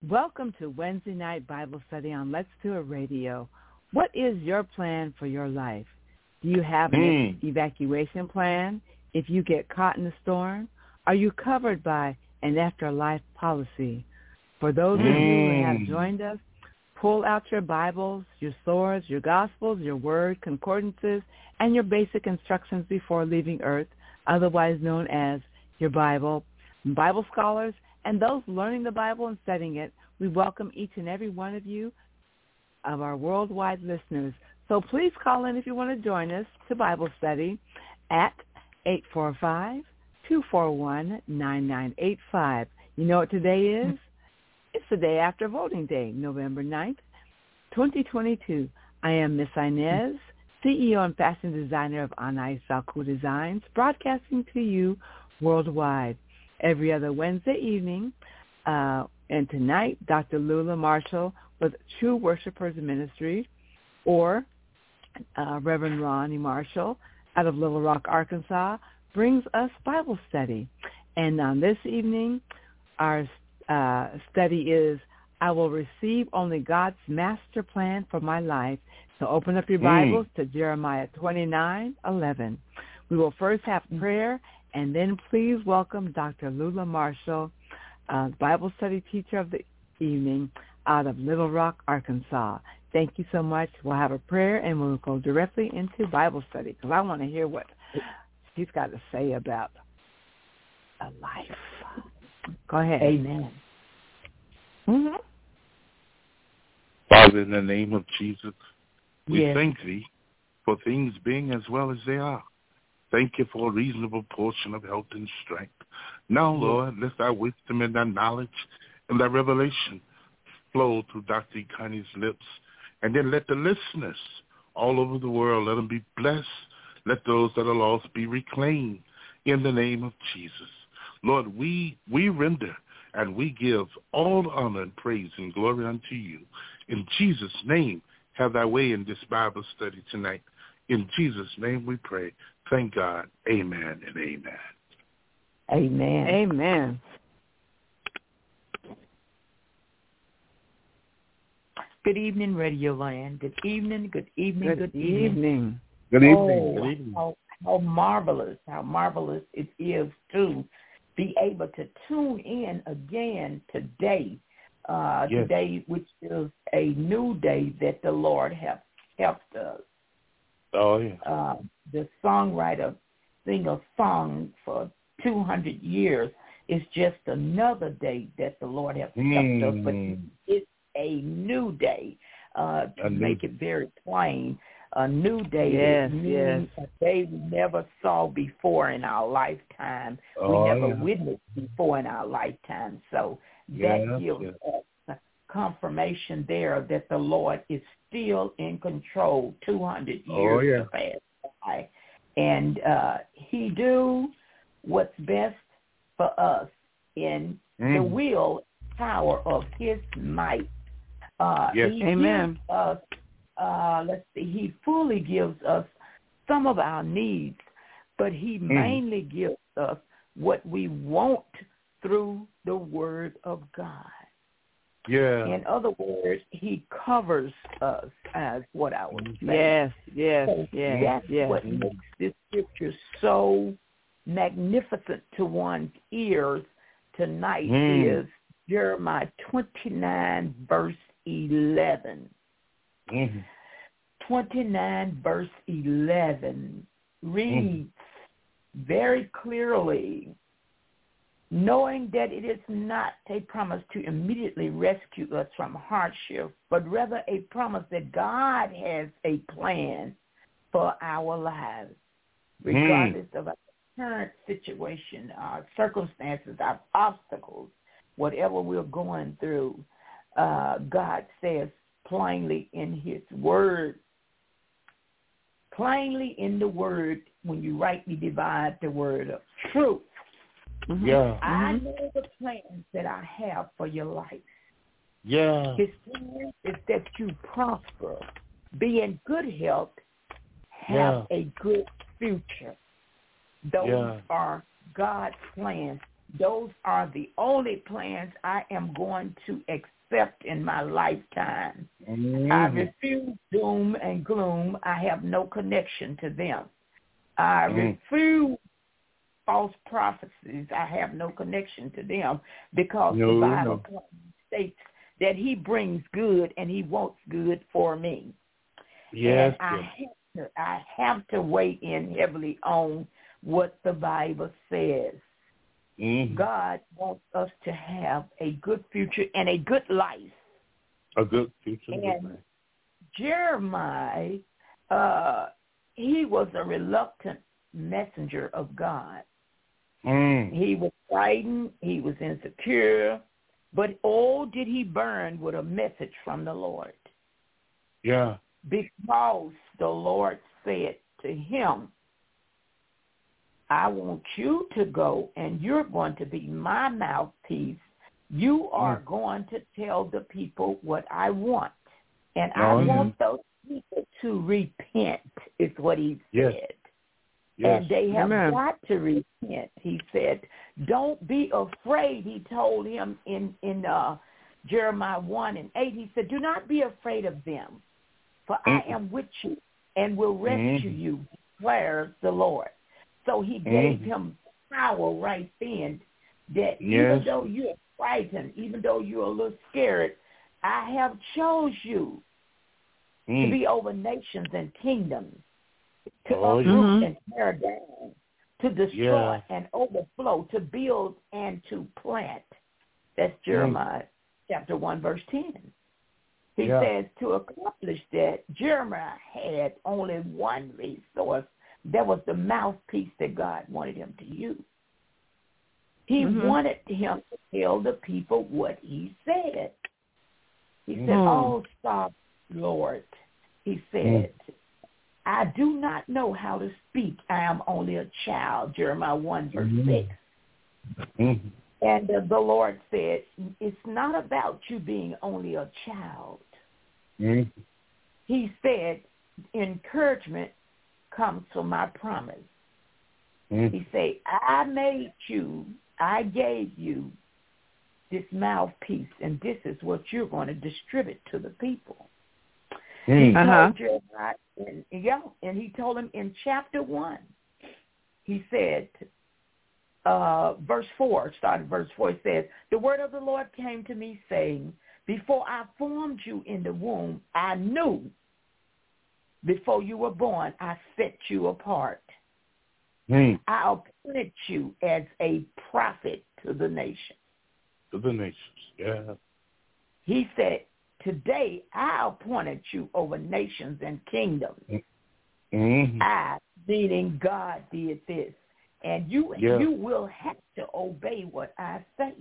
Welcome to Wednesday Night Bible Study on Let's Do It Radio. What is your plan for your life? Do you have an evacuation plan if you get caught in a storm? Are you covered by an afterlife policy? For those of you who have joined us, pull out your Bibles, your swords, your Gospels, your Word, concordances, and your basic instructions before leaving Earth, otherwise known as your Bible. Bible scholars and those learning the Bible and studying it, we welcome each and every one of you, of our worldwide listeners. So please call in if you want to join us to Bible study at 845-241-9985. You know what today is? It's the day after voting day, November 9th, 2022. I am Miss Inez, CEO and fashion designer of Anais Salku Designs, broadcasting to you worldwide every other Wednesday evening. And tonight, Dr. Lula Marshall with True Worshipers Ministry, or Reverend Ronnie Marshall out of Little Rock, Arkansas, brings us Bible study. And on this evening, our study is, I will receive only God's master plan for my life. So open up your Bibles to Jeremiah 29:11. We will first have prayer, and then please welcome Dr. Lula Marshall, Bible study teacher of the evening out of Little Rock, Arkansas. Thank you so much. We'll have a prayer, and we'll go directly into Bible study because I want to hear what she's got to say about a life. Go ahead. Amen. Mm-hmm. Father, in the name of Jesus, we Yes. thank thee for things being as well as they are. Thank you for a reasonable portion of health and strength. Now, Lord, let thy wisdom and thy knowledge and thy revelation flow through Dr. Connie's lips. And then let the listeners all over the world, let them be blessed. Let those that are lost be reclaimed in the name of Jesus. Lord, we render and we give all honor and praise and glory unto you. In Jesus' name, have thy way in this Bible study tonight. In Jesus' name we pray. Thank God. Amen and amen. Amen. Amen. Good evening, Radio Land. Good evening, good evening, Good good evening. evening. Good evening. Oh, Good evening. how marvelous it is to be able to tune in again today. Yes. Today, which is a new day that the Lord has helped us. Oh, yeah. The songwriter sing a song for 200 years. It's just another day that the Lord has helped us, but it's a new day. To make it very plain, a new day. Yes, meaning a day we never saw before in our lifetime. We never witnessed before in our lifetime. So that gives us confirmation there that the Lord is still in control. 200 years to pass by, and He do what's best for us in the will, power of His might. He Amen. gives us, He fully gives us some of our needs, but He mainly gives us what we want through the Word of God. Yeah. In other words, He covers us, as what I would say. Yes. So that's what makes this scripture so magnificent to one's ears tonight is Jeremiah 29, verse 11. 29, verse 11 reads very clearly, knowing that it is not a promise to immediately rescue us from hardship, but rather a promise that God has a plan for our lives, regardless of our current situation, our circumstances, our obstacles, whatever we're going through. God says plainly in His Word, plainly in the Word, when you rightly divide the word of truth. Yeah. I know the plans that I have for your life. Yeah. His plan is that you prosper, be in good health, have a good future. Those are God's plans Those are the only plans I am going to accept in my lifetime. I refuse doom and gloom. I have no connection to them. I refuse false prophecies. I have no connection to them because the Bible states that he brings good and he wants good for me. Yes. And I have to weigh in heavily on what the Bible says. God wants us to have a good future and a good life. A good future. And Jeremiah, he was a reluctant messenger of God. He was frightened. He was insecure. But did he burn with a message from the Lord. Yeah. Because the Lord said to him, I want you to go and you're going to be my mouthpiece. You are going to tell the people what I want. And I want those people to repent, is what he said. Yes. And they have got to repent. He said, don't be afraid, he told him in Jeremiah 1:8. He said, do not be afraid of them, for I am with you and will rescue you, declares the Lord. So he gave him power right then that even though you're frightened, even though you're a little scared, I have chose you to be over nations and kingdoms, to uproot and tear down, to destroy and overflow, to build and to plant. That's Jeremiah chapter 1, verse 10. He says to accomplish that, Jeremiah had only one resource. That was the mouthpiece that God wanted him to use. He wanted him to tell the people what he said. He said, oh, stop, Lord. He said, I do not know how to speak. I am only a child, Jeremiah 1, verse 6. And the Lord said, it's not about you being only a child. He said, encouragement comes from my promise. He said, I made you, I gave you this mouthpiece, and this is what you're going to distribute to the people. He told Jeremiah, and he told him in chapter 1, he said, verse 4, starting verse 4, it says, the word of the Lord came to me saying, before I formed you in the womb, I knew. Before you were born, I set you apart. I appointed you as a prophet to the nation. To the nations, He said, today I appointed you over nations and kingdoms. I, meaning God, did this. And you will have to obey what I say.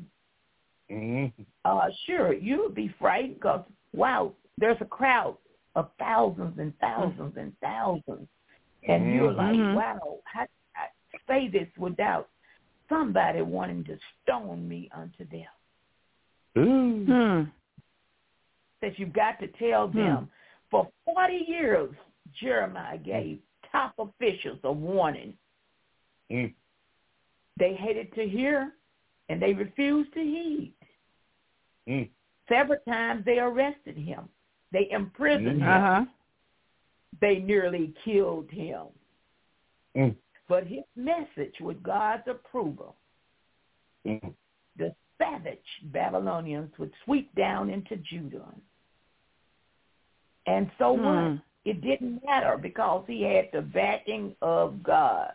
Sure, you'll be frightened because, wow, there's a crowd of thousands and thousands and thousands. And you're like, wow, how can I say this without somebody wanting to stone me unto death? That you've got to tell them. For 40 years, Jeremiah gave top officials a warning. They hated to hear, and they refused to heed. Several times they arrested him. They imprisoned him. They nearly killed him. But his message, with God's approval, the savage Babylonians would sweep down into Judah. And so what? It didn't matter because he had the backing of God.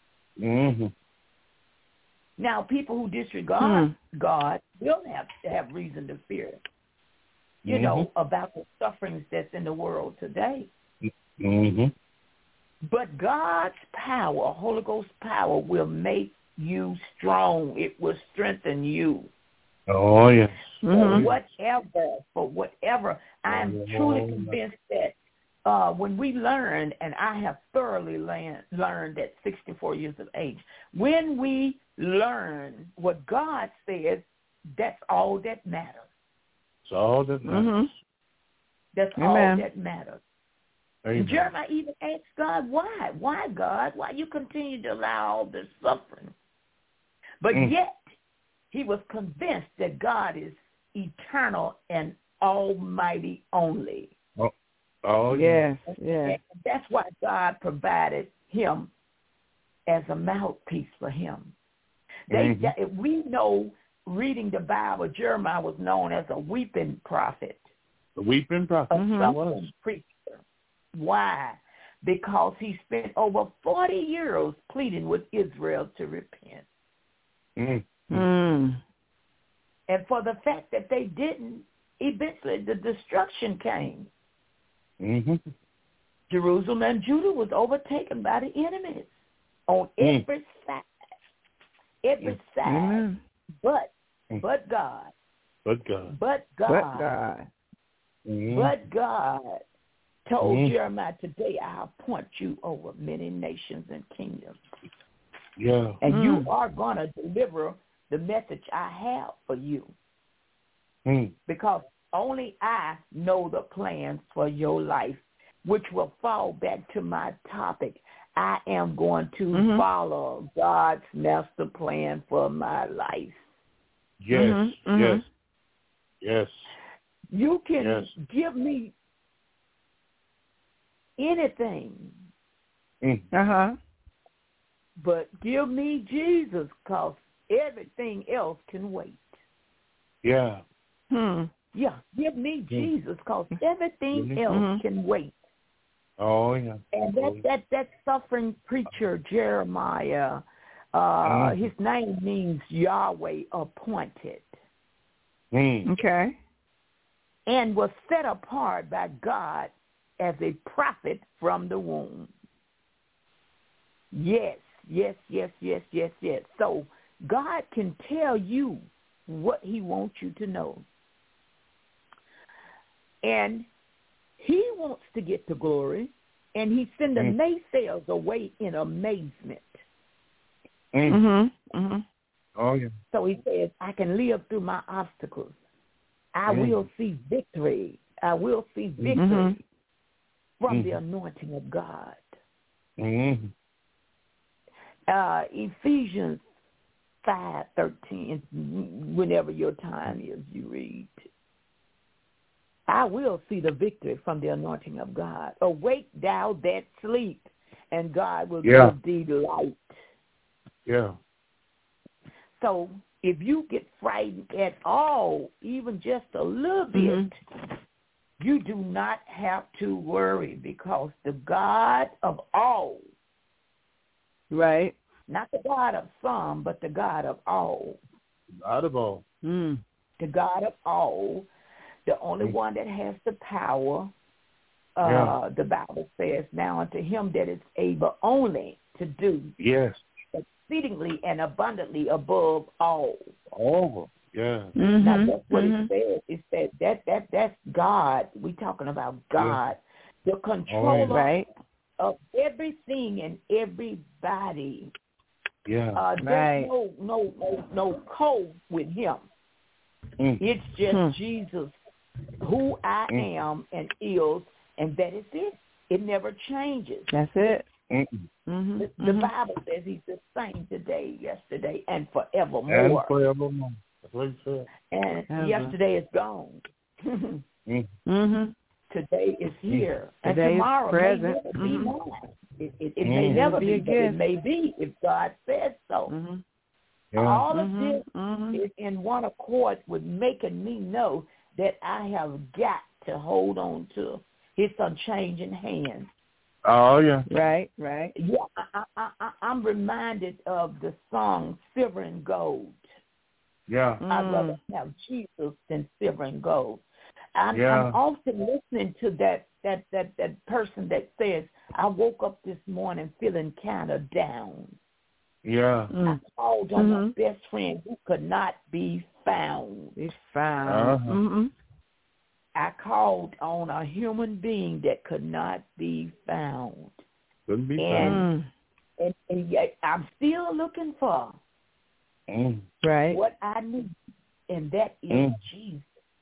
Now, people who disregard God will have to have reason to fear, you know, about the sufferings that's in the world today. But God's power, Holy Ghost power, will make you strong. It will strengthen you. Oh, yes. For whatever. I am truly convinced that when we learn, and I have thoroughly learned at 64 years of age, when we learn what God says, that's all that matters. It's all that matters. That's all that matters. Jeremiah even asked God, why, God? Why you continue to allow all this suffering? But yet He was convinced that God is eternal and almighty only. Oh, yes, yes. And that's why God provided him as a mouthpiece for him. We know, reading the Bible, Jeremiah was known as a weeping prophet. The weeping prophet. A preacher. Why? Because he spent over 40 years pleading with Israel to repent. And for the fact that they didn't, eventually the destruction came. Jerusalem and Judah was overtaken by the enemies on every side. Every side. But God. But God told Jeremiah, today I'll appoint you over many nations and kingdoms. Yeah. And you are going to deliver the message I have for you. Because only I know the plans for your life, which will fall back to my topic. I am going to follow God's master plan for my life. Yes, yes. You can give me anything, but give me Jesus, because everything else can wait. Yeah. Yeah, give me Jesus, because everything else can wait. Oh, yeah. And that suffering preacher, Jeremiah, his name means Yahweh appointed. Okay. And was set apart by God as a prophet from the womb. Yes. So God can tell you what he wants you to know. And he wants to get the glory, and he sends the naysayers away in amazement. Oh, yeah. So he says, I can live through my obstacles. I will see victory. I will see victory from the anointing of God. Ephesians 5:13, whenever your time is, you read. I will see the victory from the anointing of God. Awake thou that sleep, and God will give thee light. Yeah. So if you get frightened at all, even just a little bit, you do not have to worry, because the God of all, right, not the God of some, but the God of all. God of all. The God of all, the only one that has the power, the Bible says, now unto him that is able only to do exceedingly and abundantly above all. Now that's what it says. It said that's God. We're talking about God, the controller of everything and everybody. There's no code with him. It's just Jesus, who I am and is, and that is it. It never changes. That's it. The Bible says he's the same today, yesterday, and forevermore. That's what he said. And yesterday is gone. Today is here. Today and tomorrow is present. may never be mine. It may never be, but it may be if God says so. All of this is in one accord with making me know that I have got to hold on to his unchanging hand. Oh, yeah. Right. Yeah, I'm reminded of the song Silver and Gold. Yeah. I'd rather have Jesus than silver and gold. I'm often listening to that person that says, I woke up this morning feeling kind of down. I called on my best friend who could not be found. I called on a human being that could not be found. Couldn't be found. And yet I'm still looking for what I need, and that is Jesus.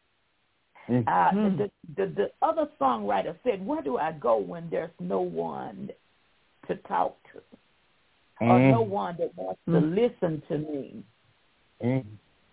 The other songwriter said, where do I go when there's no one to talk to, or no one that wants to listen to me?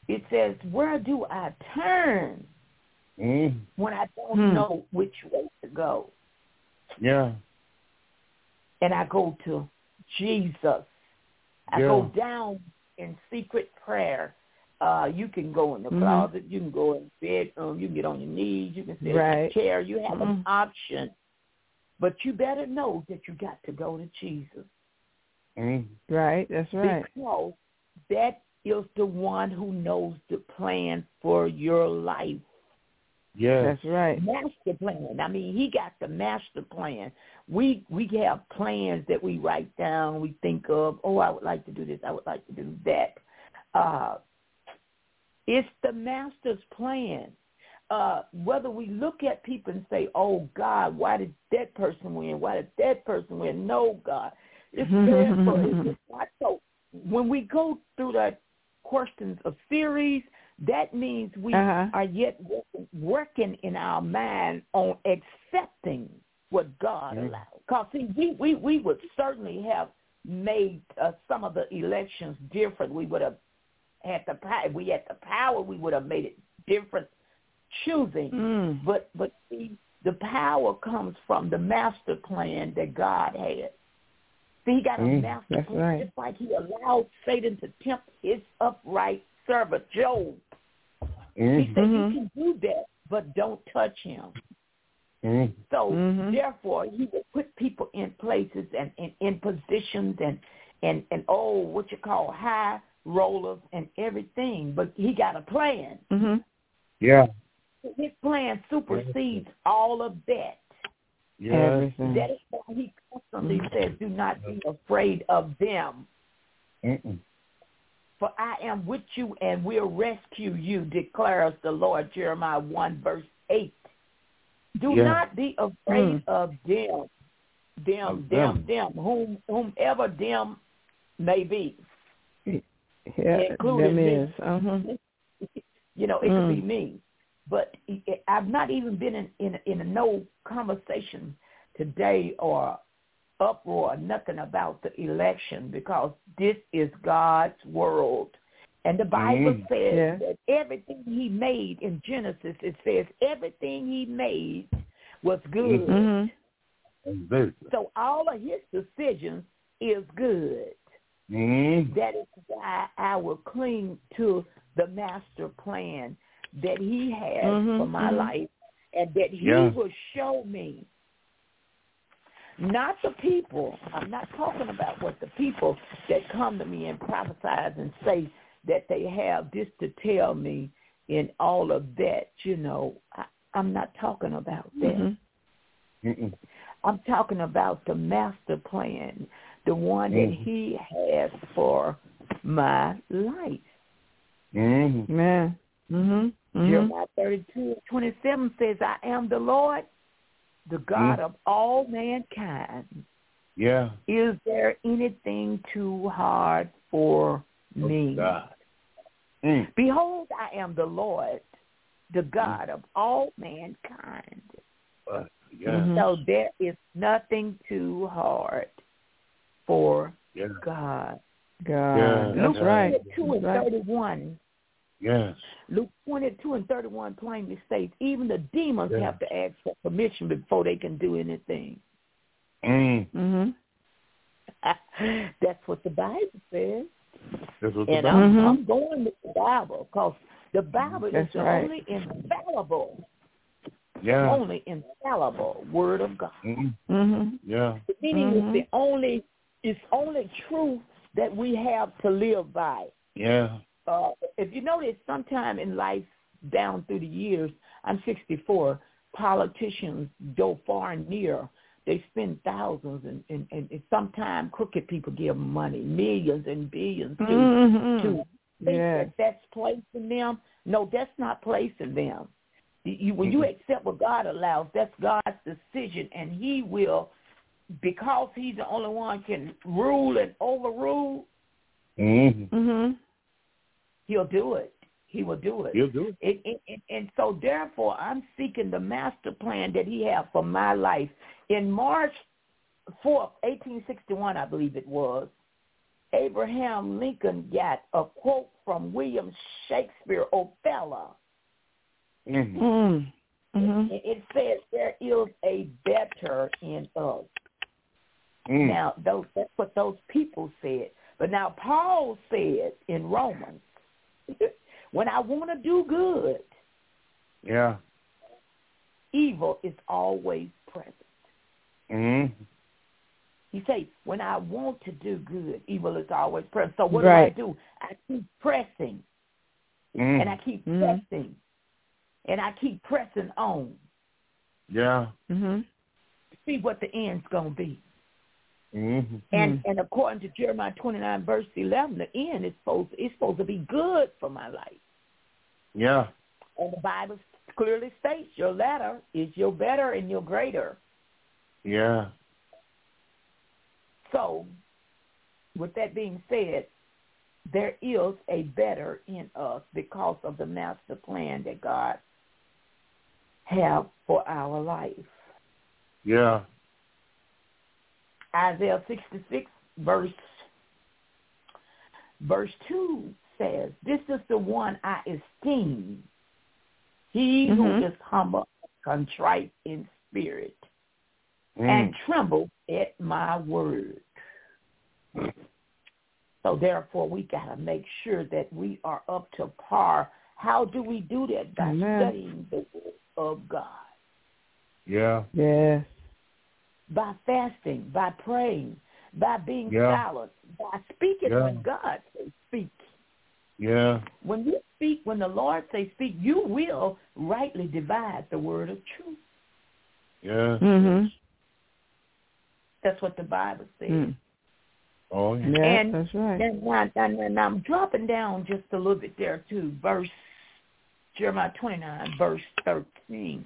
it says, where do I turn when I don't know which way to go? Yeah. And I go to Jesus. I go down in secret prayer. You can go in the closet. You can go in the bedroom. You can get on your knees. You can sit in a chair. You have an option. But you better know that you got to go to Jesus. Right, that's right. Because that is the one who knows the plan for your life. Yes. That's right. Master plan. I mean, he got the master plan. We have plans that we write down, we think of, I would like to do this, I would like to do that. It's the master's plan. Whether we look at people and say, oh, God, why did that person win? Why did that person win? No, God. It's therefore, it's not so. When we go through that questions of series, that means we are yet working in our mind on accepting what God allows. Because, see, we would certainly have made some of the elections different. We would have had the power. If we had the power, we would have made it different choosing. But see, the power comes from the master plan that God had. See, he got a master plan. Right. Just like he allowed Satan to tempt his upright servant, Job. He said, you can do that, but don't touch him. So, therefore, he would put people in places and in positions and what you call high rollers and everything. But he got a plan. Yeah. His plan supersedes all of that. Yeah. Everything. That is why he constantly says, do not be afraid of them. For I am with you and will rescue you, declares the Lord, Jeremiah 1, verse 8. Do not be afraid of them, whomever them may be. Including them me. is. It could be me. But I've not even been in a no conversation today or uproar, nothing about the election, because this is God's world. And the Bible says that everything he made in Genesis, it says everything he made was good. So all of his decisions is good. That is why I will cling to the master plan that he has for my life, and that he will show me. Not the people. I'm not talking about what the people that come to me and prophesy and say that they have this to tell me and all of that, I'm not talking about that. I'm talking about the master plan, the one that he has for my life. Man. Jeremiah 32:27 says, I am the Lord, the God of all mankind. Yeah. Is there anything too hard for me? God. Behold, I am the Lord, the God of all mankind. So there is nothing too hard for God. God. Luke That's right. 22:31. Yes. Luke 22:31 plainly states, even the demons have to ask for permission before they can do anything. That's what the Bible says. I'm going with the Bible, because the Bible is the only infallible, only infallible Word of God. Yeah. The meaning is it's only truth that we have to live by. Yeah. If you notice, sometime in life, down through the years, I'm 64, politicians go far and near. They spend thousands, and sometimes crooked people give them money, millions and billions to think that's placing them. No, that's not placing them. When you accept what God allows, that's God's decision, and he will, because he's the only one can rule and overrule, he'll do it. He will do it. He'll do it. And so, therefore, I'm seeking the master plan that he has for my life. In March 4th, 1861, I believe it was, Abraham Lincoln got a quote from William Shakespeare, Othello. It says there is a better in us. Now, that's what those people said. But now Paul said in Romans, when I want to do good, evil is always present. He says, when I want to do good, evil is always present. So what do? I keep pressing, and I keep pressing, and I keep pressing on. See what the end's going to be. And according to Jeremiah 29, verse 11, the end is supposed to be good for my life. And the Bible clearly states your latter is your better and your greater. So, with that being said, there is a better in us because of the master plan that God has for our life. Isaiah 66, verse 2 says, this is the one I esteem, he who is humble, contrite in spirit, and tremble at my word. So therefore, we got to make sure that we are up to par. How do we do that? By studying the word of God. Yes. By fasting, by praying, by being silent, by speaking when God says speak. When you speak, when the Lord says speak, you will rightly divide the word of truth. That's what the Bible says. And that's right. And I'm dropping down just a little bit there too. Jeremiah 29, verse 13.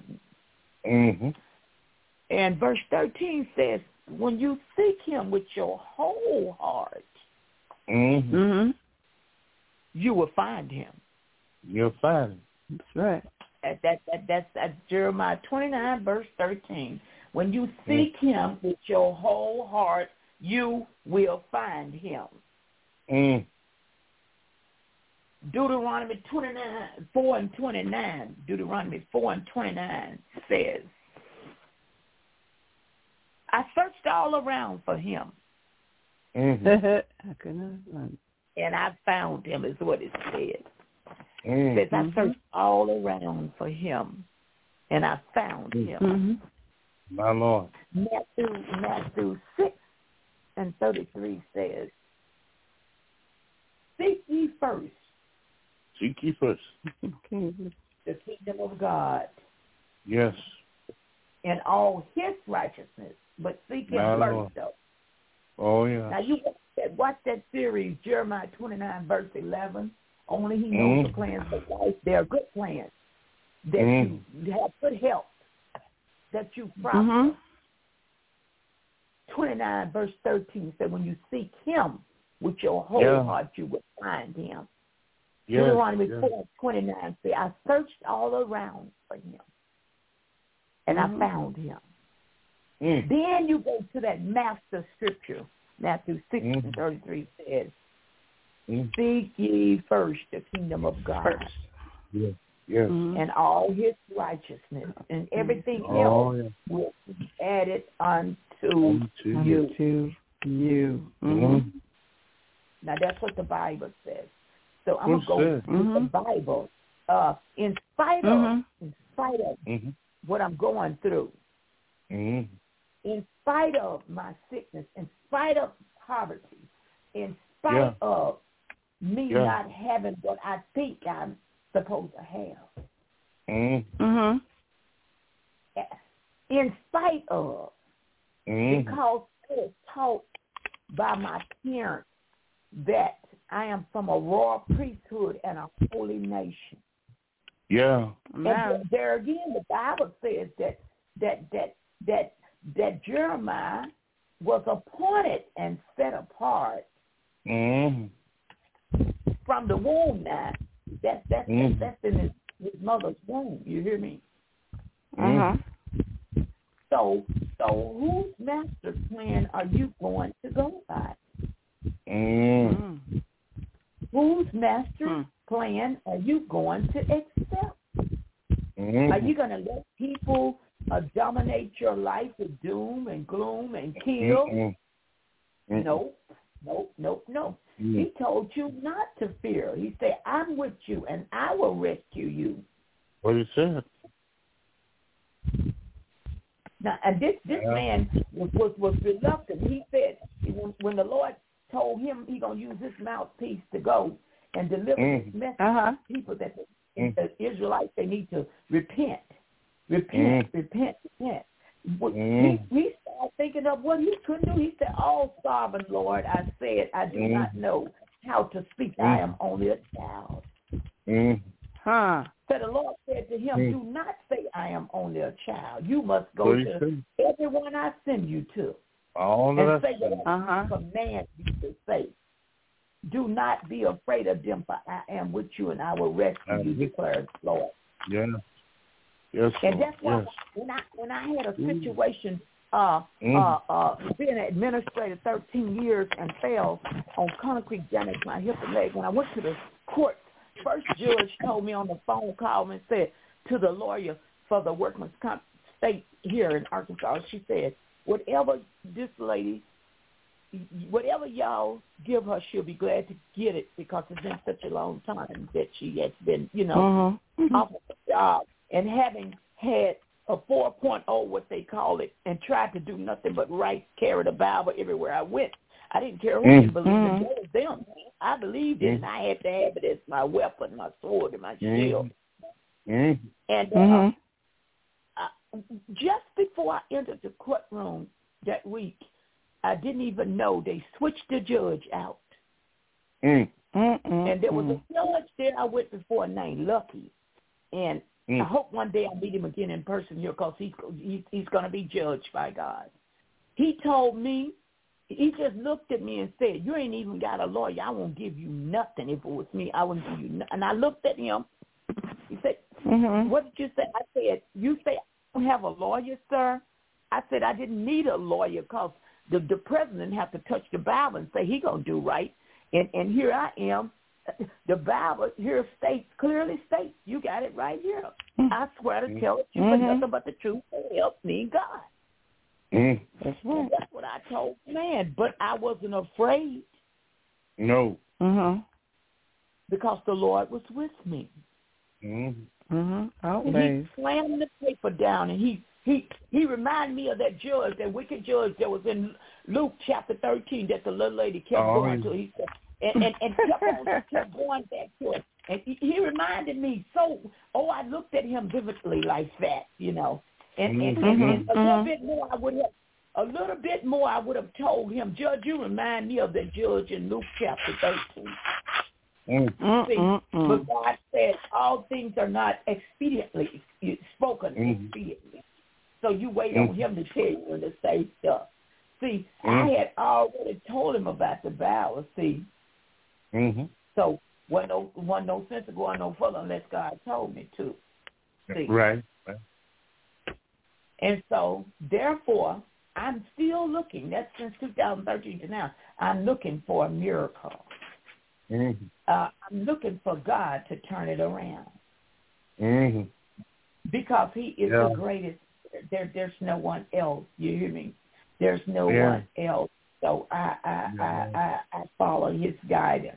And verse 13 says, when you seek him with your whole heart, you will find him. You'll find him. That's right. That's Jeremiah 29, verse 13. When you seek him with your whole heart, you will find him. Deuteronomy 4 and 29. Deuteronomy 4 and 29 says, I searched all around for him. I couldn't find. And I found him, is what it said. It says, I searched all around for him, and I found him. My Lord. Matthew 6 and 33 says, seek ye first. Seek ye first. The kingdom of God. Yes. And all his righteousness. But seek him first, though. Oh, yeah. Now, you watch that series, Jeremiah 29, verse 11. Only he knows the plans of life. They are good plans. That you have good health. That you prosper. 29, verse 13 said, when you seek him with your whole heart, you will find him. Deuteronomy 4:29 says, I searched all around for him, and I found him. Then you go to that master scripture, Matthew 6 and 33 says, seek ye first the kingdom of God. And all his righteousness, and everything else will be added unto you. Now, that's what the Bible says. So I'm going to go with the Bible. In spite of what I'm going through, in spite of my sickness, in spite of poverty, in spite of me not having what I think I'm supposed to have, in spite of, because I was taught by my parents that I am from a royal priesthood and a holy nation. And there again, the Bible says that Jeremiah was appointed and set apart from the womb. Now, that's in his mother's womb. You hear me? So whose master plan are you going to go by? Whose master plan are you going to accept? Are you going to let people dominate your life with doom and gloom and kill? Nope. He told you not to fear. He said, I'm with you and I will rescue you. What he said. Now, and this man was reluctant. He said when the Lord told him he's going to use his mouthpiece to go and deliver this message to people that the Israelites, they need to repent. He started thinking of what he couldn't do. He said, oh, sovereign Lord, I said, I do not know how to speak. I am only a child. So the Lord said to him, do not say I am only a child. You must go to everyone I send you to and say what I command you to say. Do not be afraid of them, for I am with you and I will rescue you, declares the Lord. Yeah. Yes, and that's why when I had a situation being an administrator 13 years and fell on concrete, damaged my hip and leg, when I went to the court, first judge told me on the phone call and said to the lawyer for the workman's comp state here in Arkansas, she said, whatever this lady, whatever y'all give her, she'll be glad to get it because it's been such a long time that she has been, off of the job. And having had a 4.0, what they call it, and tried to do nothing but carry the Bible everywhere I went. I didn't care who didn't believe it. It was them. I believed it, and I had to have it as my weapon, my sword, and my shield. And just before I entered the courtroom that week, I didn't even know they switched the judge out. And there was a judge there I went before named Lucky. And I hope one day I'll meet him again in person here because he's going to be judged by God. He told me, he just looked at me and said, you ain't even got a lawyer. I won't give you nothing. If it was me, I wouldn't give you nothing. And I looked at him. He said, what did you say? I said, you say I don't have a lawyer, sir? I said, I didn't need a lawyer because the president have to touch the Bible and say he going to do right. And here I am. The Bible here clearly states, you got it right here. I swear to tell it, you but nothing but the truth to help me, God. That's right. And that's what I told the man, but I wasn't afraid. No. Because the Lord was with me. Always. He slammed the paper down, and he reminded me of that judge, that wicked judge that was in Luke chapter 13 that the little lady kept going to. He said, and kept going back to it. And he reminded me I looked at him vividly like that, And a little bit more I would have told him, Judge, you remind me of the judge in Luke chapter 13. But God said all things are not expediently spoken expediently. So you wait on him to tell you when to say stuff. See, I had already told him about the Bible, see. So wasn't no sense of going no further unless God told me to. See? Right. And so, therefore, I'm still looking. That's since 2013 to now. I'm looking for a miracle. I'm looking for God to turn it around. Because he is the greatest. There's no one else. You hear me? There's no one else. So I follow his guidance.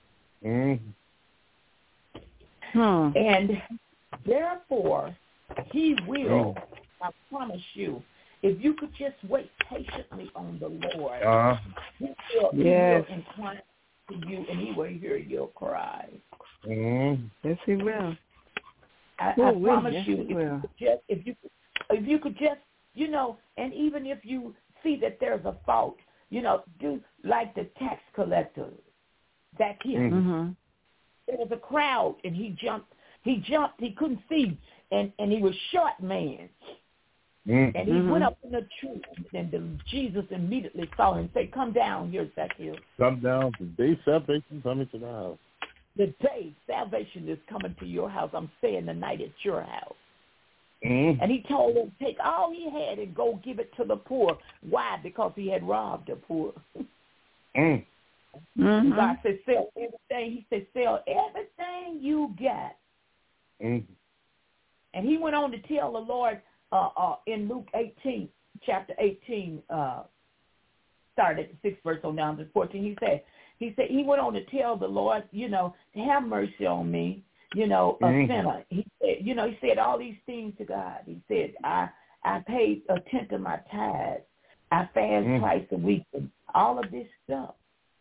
And therefore, he will, I promise you, if you could just wait patiently on the Lord, he will incline to you and he will hear your cry. Yes, he will. I promise you, if you could just, and even if you see that there's a fault, do like the tax collector, Zacchaeus. There was a crowd, and he jumped, he couldn't see, and he was short man. And he went up in the tree, and Jesus immediately saw him and said, come down here, Zacchaeus. Come down, the day salvation coming to the house. The day salvation is coming to your house. I'm staying the night at your house. And he told him, take all he had and go give it to the poor. Why? Because he had robbed the poor. And God said, sell everything. He said, sell everything you got. And he went on to tell the Lord in Luke 18, chapter 18, started at the 6th verse on down to 14. He went on to tell the Lord, to have mercy on me, a sinner. He said, he said all these things to God. He said, I paid a tenth of my tithes. I fast twice a week, and all of this stuff.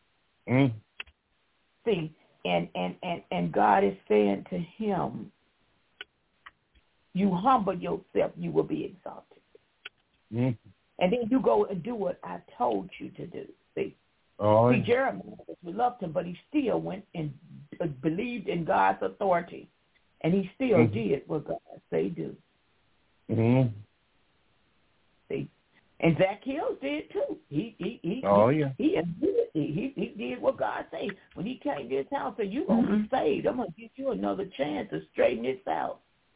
See, and God is saying to him, you humble yourself, you will be exalted. And then you go and do what I told you to do. See, Jeremiah was reluctant, but he still went and believed in God's authority, and he still did what God said do. See, and Zacchaeus did too. He did what God said. When he came to his house, said, "You gonna be saved. I'm gonna give you another chance to straighten this out."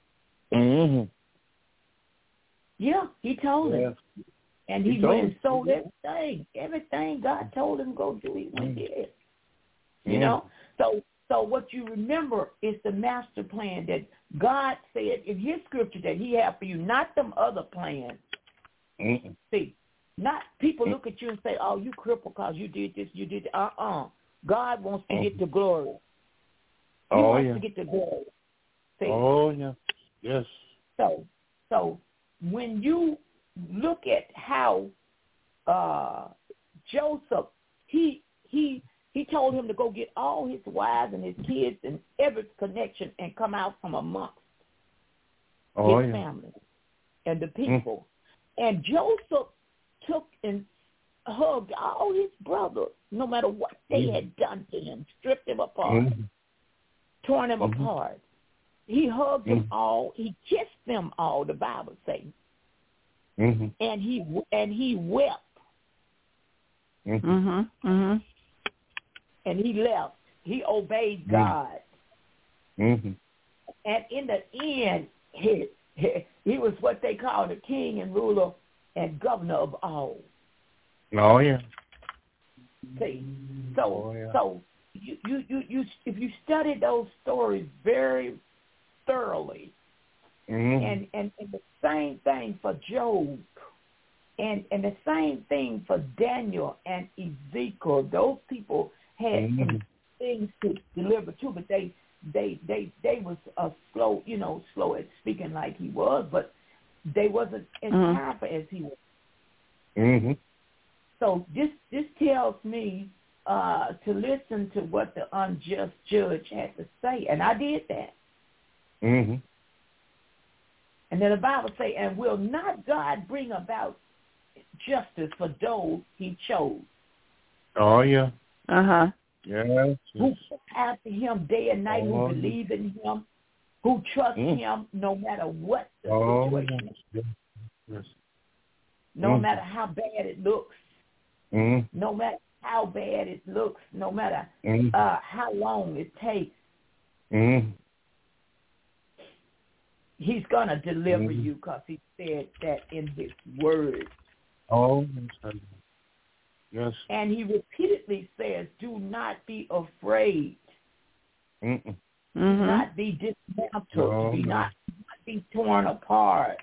Yeah, he told him. And he went and sold everything God told him to go do. He went and did it. You know? So what you remember is the master plan that God said in his scripture that he had for you, not them other plans. See, not people look at you and say, oh, you crippled because you did this, you did that. God wants to get the glory. He wants to get the glory. See? Yes. So when you look at how Joseph, he told him to go get all his wives and his kids and every connection and come out from amongst his family and the people. And Joseph took and hugged all his brothers, no matter what they had done to him, stripped him apart, torn him apart. He hugged them all. He kissed them all, the Bible says. And he wept. And he left. He obeyed God. And in the end, he was what they call the king and ruler and governor of all. See, so you if you study those stories very thoroughly, and the same thing for Job, and the same thing for Daniel and Ezekiel. Those people had some things to deliver too, but they was slow at speaking like he was, but they wasn't as powerful as he was. So this tells me to listen to what the unjust judge had to say, and I did that. And then the Bible say, and will not God bring about justice for those he chose? Yes. Who after him day and night, who believe in him, who trust him no matter what the situation is. No matter how bad it looks. No matter how bad it looks, no matter how long it takes. He's going to deliver you because he said that in his word. Yes. And he repeatedly says, do not be afraid. Do not be dismantled. Do not be torn apart.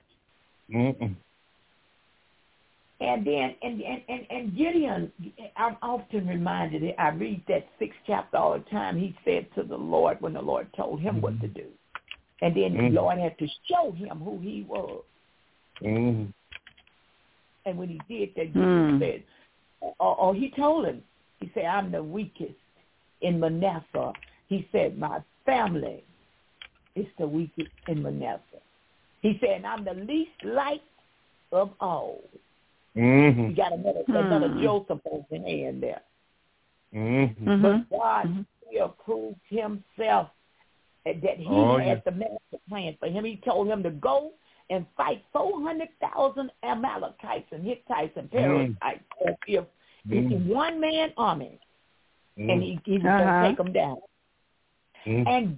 And then, and Gideon, I'm often reminded, I read that 6th chapter all the time. He said to the Lord when the Lord told him what to do. And then the Lord had to show him who he was. And when he did that, Gideon said, or he told him, he said, I'm the weakest in Manasseh. He said, my family is the weakest in Manasseh. He said, I'm the least liked of all. He got another Joseph over hand there. But God still proved himself that he had the master plan for him. He told him to go and fight 400,000 Amalekites and Hittites and Perizzites in one-man army. And he was going to take them down. And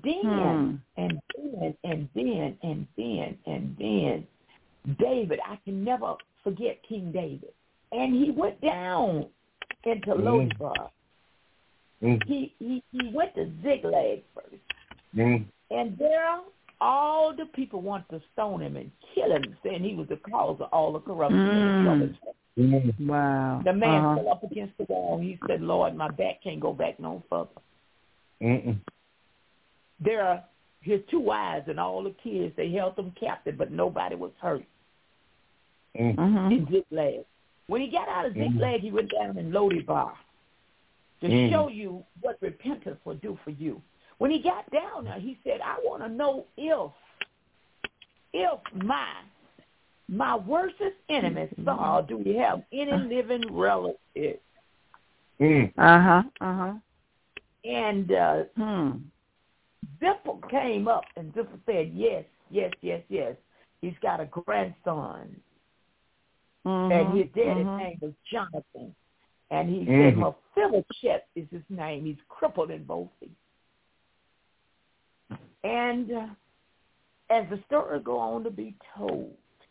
then, David, I can never forget King David. And he went down into Lodebar. he went to Ziklag first. And there, all the people wanted to stone him and kill him, saying he was the cause of all the corruption and trouble. Wow. The man fell up against the wall. He said, Lord, my back can't go back no further. There are his 2 wives and all the kids. They held them captive, but nobody was hurt in Ziklag. When he got out of Ziklag, he went down in Lodebar to show you what repentance will do for you. When he got down there, he said, I want to know if my worstest enemy, Saul, do we have any living relatives? And Zipporah came up, and Zipporah said, yes. He's got a grandson. And his daddy's name was Jonathan. And he said, Mephibosheth is his name. He's crippled in both feet. And as the story go on to be told,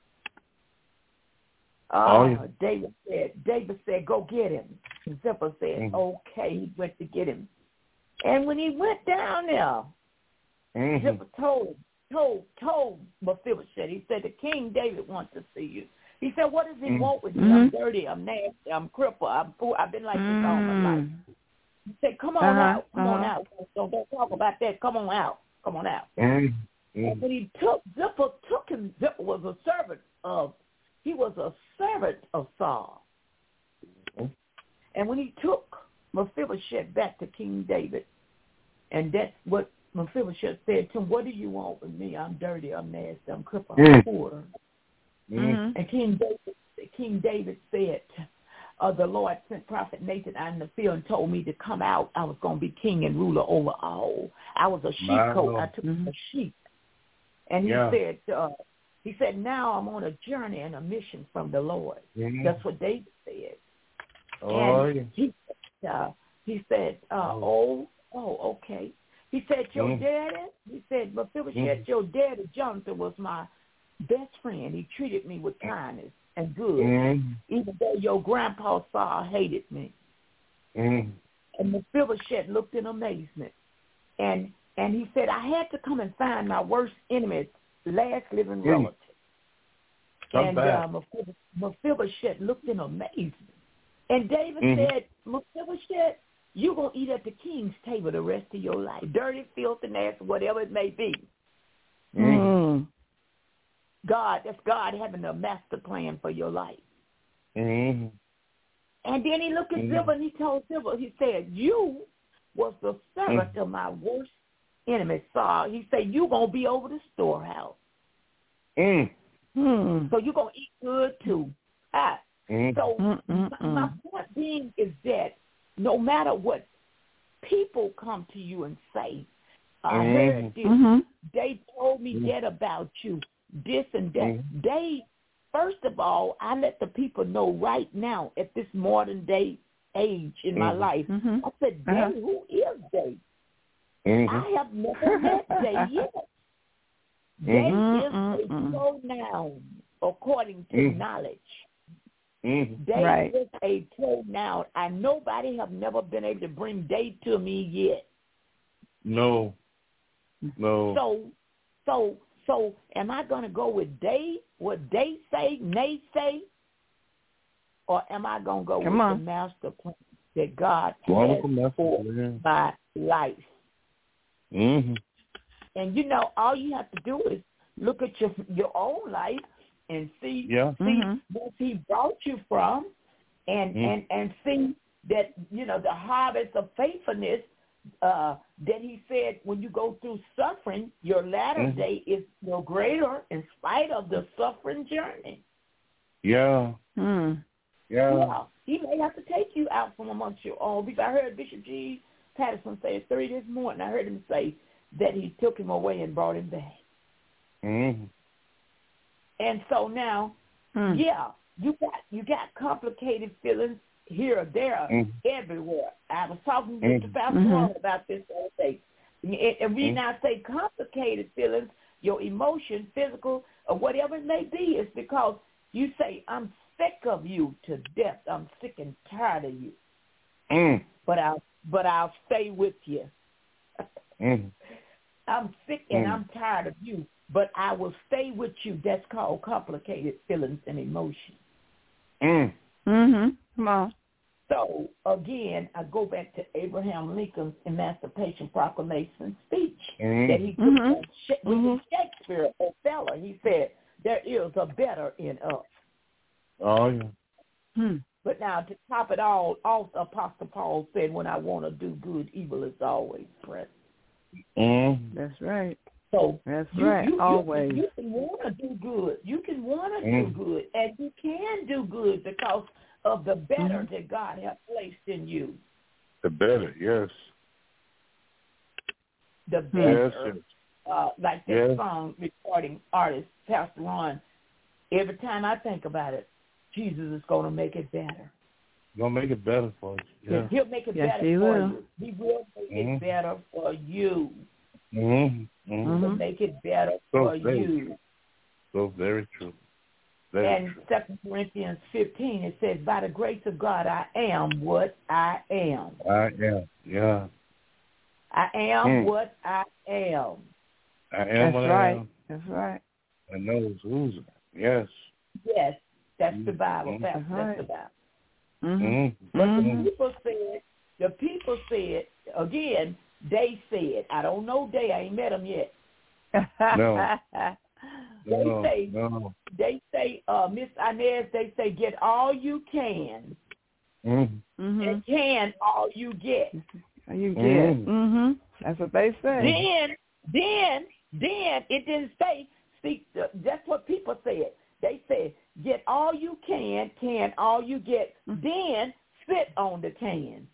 David said, go get him. And Zipporah said, okay. He went to get him. And when he went down there, Zipporah told Mephibosheth, he said, the King David wants to see you. He said, what does he want with me? I'm dirty, I'm nasty, I'm crippled, I'm poor. I've been like this all my life. He said, come on out. Don't talk about that. Come on out. And when he Zipporah took him, Zipporah was a servant of Saul. And when he took Mephibosheth back to King David, and that's what Mephibosheth said to him, what do you want with me? I'm dirty, I'm nasty, I'm crippled, I'm poor. And King David said, the Lord sent Prophet Nathan out in the field and told me to come out. I was going to be king and ruler over all. I was a sheepcoat. I took a sheep. And he said, now I'm on a journey and a mission from the Lord. That's what David said. He said, okay. He said, your daddy, he said, Mephibosheth, your daddy, Jonathan, was my best friend. He treated me with kindness and good, even though your grandpa Saul hated me. And Mephibosheth looked in amazement. And he said, I had to come and find my worst enemy's last living relative. And Mephibosheth looked in amazement. And David said, Mephibosheth, you're going to eat at the king's table the rest of your life. Dirty, filthy, nasty, whatever it may be. That's God having a master plan for your life. And then he looked at Zipporah and he told Zipporah, he said, you was the servant of my worst enemy, Saul. He said, you're going to be over the storehouse. So you're going to eat good too. So my point being is that no matter what people come to you and say, I heard this, they told me that about you, this and that. First of all, I let the people know right now at this modern day age in my life. I said, Day, who is Day? I have never met Day yet. Day is a pronoun according to knowledge. Day is a pronoun, and nobody have never been able to bring Day to me yet. No. So am I going to go with Day, what they say, they say, or am I going to go with the master plan that God has for my life? And, you know, all you have to do is look at your own life and see where he brought you from and see that, you know, the harvest of faithfulness that he said when you go through suffering, your latter day is no greater in spite of the suffering journey. Yeah. He may have to take you out from amongst your own. Because I heard Bishop G. Patterson say at 3 this morning, I heard him say that he took him away and brought him back. And so now, you got complicated feelings here or there, everywhere. I was talking to Pastor Warren about this the other day. And we now say complicated feelings, your emotion, physical, or whatever it may be, is because you say, I'm sick of you to death. I'm sick and tired of you. But but I'll stay with you. Mm. I'm sick and I'm tired of you, but I will stay with you. That's called complicated feelings and emotions. Mm. Mhm. Come on. So, again, I go back to Abraham Lincoln's Emancipation Proclamation speech that he took with Shakespeare, Othello. He said, there is a better in us. Oh, yeah. But now, to top it all off, Apostle Paul said, when I want to do good, evil is always present. That's right. So that's right. Always. You can want to do good. You can want to do good, and you can do good because of the better that God has placed in you. The better, yes. The better, yes. Like that song recording artist, Pastor Ron. Every time I think about it, Jesus is going to make it better. He'll make it better for you. Yeah. He'll make it better for you. He will make it better for you. He'll make it better for you. So very true. And 2 Corinthians 15, it says, by the grace of God, I am what I am. I am, yeah. I am what I am. I am what I am. That's right. I know who's yes. Yes, that's the Bible. That's the Bible. But the people said, again, they said, I don't know they, I ain't met them yet. No. They say, Miss Inez, they say, get all you can, and can all you get. You get. That's what they say. Then it didn't say. See, that's what people said. They said, get all you can all you get. Then sit on the can.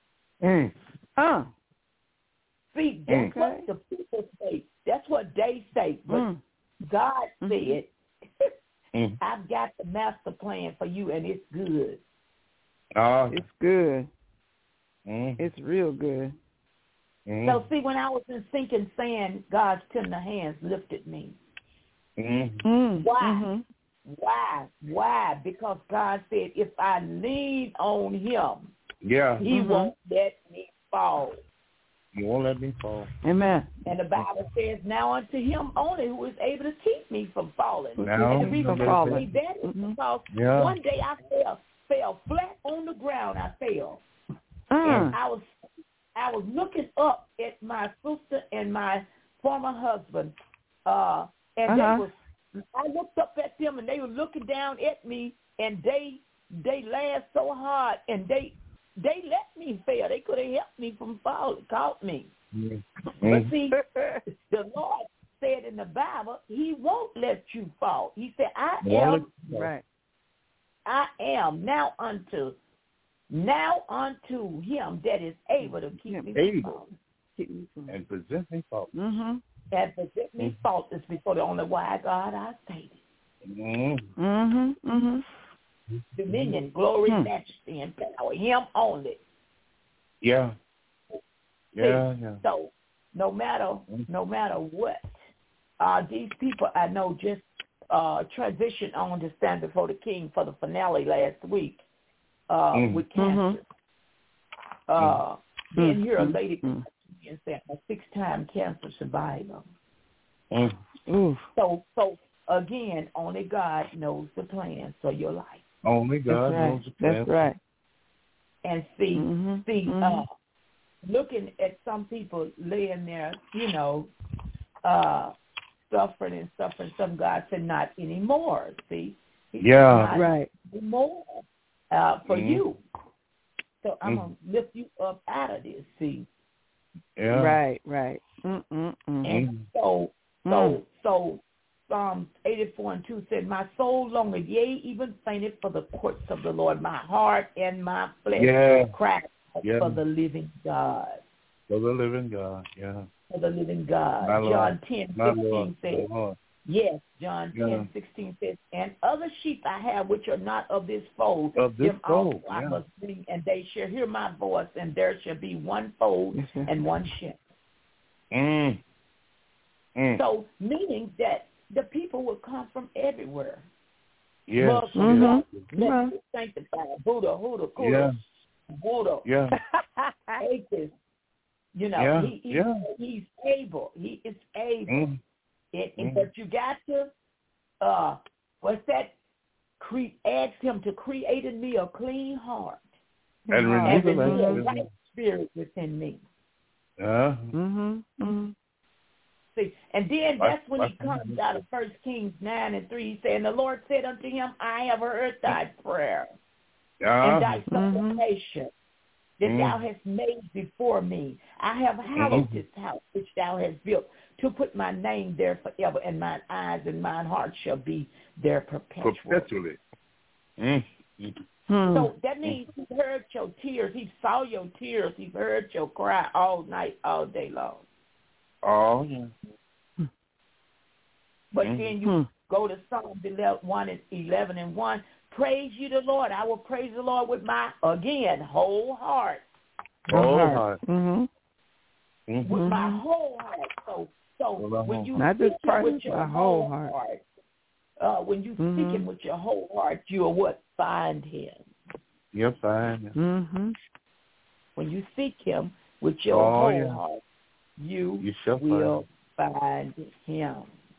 See, that's what the people say. That's what they say. But God said, I've got the master plan for you, and it's good. It's good. It's real good. So, see, when I was in sinking sand, God's tender hands lifted me. Why? Why? Because God said, if I lean on him, he won't let me fall. He won't let me fall. Amen. And the Bible says, now unto him only who is able to keep me from falling. Now, and the reason I say that is because one day I fell flat on the ground. I fell. And I was looking up at my sister and my former husband, and I looked up at them, and they were looking down at me, and they laughed so hard, and they let me fail. They could have helped me from falling, caught me. But see, the Lord said in the Bible, he won't let you fall. He said, I am now unto him that is able to keep me from falling. And present me faultless. And present me faultless before the only wise God I stated. Dominion, glory, majesty, and power. Him only. Yeah. So no matter what, these people I know just transitioned on to stand before the King for the finale last week with cancer. Then here a lady and said a 6-time cancer survivor. So again, only God knows the plans for your life. Only God knows the plans. That's right. And see, looking at some people laying there, suffering. Some God said, not anymore. See, right. Anymore for you. So I'm gonna lift you up out of this. See. Yeah. Right. And so Psalms 84:2 said, my soul longeth, yea, even fainted for the courts of the Lord. My heart and my flesh cry for the living God. For the living God, For the living God. John 10:16 says, yes, John 10:16 says, and other sheep I have which are not of this fold, them also I must bring, and they shall hear my voice, and there shall be one fold and one shepherd. So, meaning that the people will come from everywhere. Yes. Muslims, sanctified, Buddha, Kuda, Buddha. Yeah. Atheist. You know, Yeah. he's able. He is able. Mm. But you got to, what's that? Ask him to create in me a clean heart. And renew a renew right spirit within me. See, and then that's when he comes out of 1 Kings 9:3. He said, and the Lord said unto him, I have heard thy prayer and thy supplication that thou hast made before me. I have hallowed this house which thou hast built to put my name there forever, and mine eyes and mine heart shall be there perpetually. So that means he heard your tears. He saw your tears. He heard your cry all night, all day long. Oh, yeah. But then you go to Psalms 11:1. Praise you the Lord. I will praise the Lord with my, again, whole heart. Whole heart. With my whole heart. So when you not just speak with my your whole heart, when you speak him with your whole heart, you'll what? Find him. You'll find him. When you seek him with your whole heart, you will find him.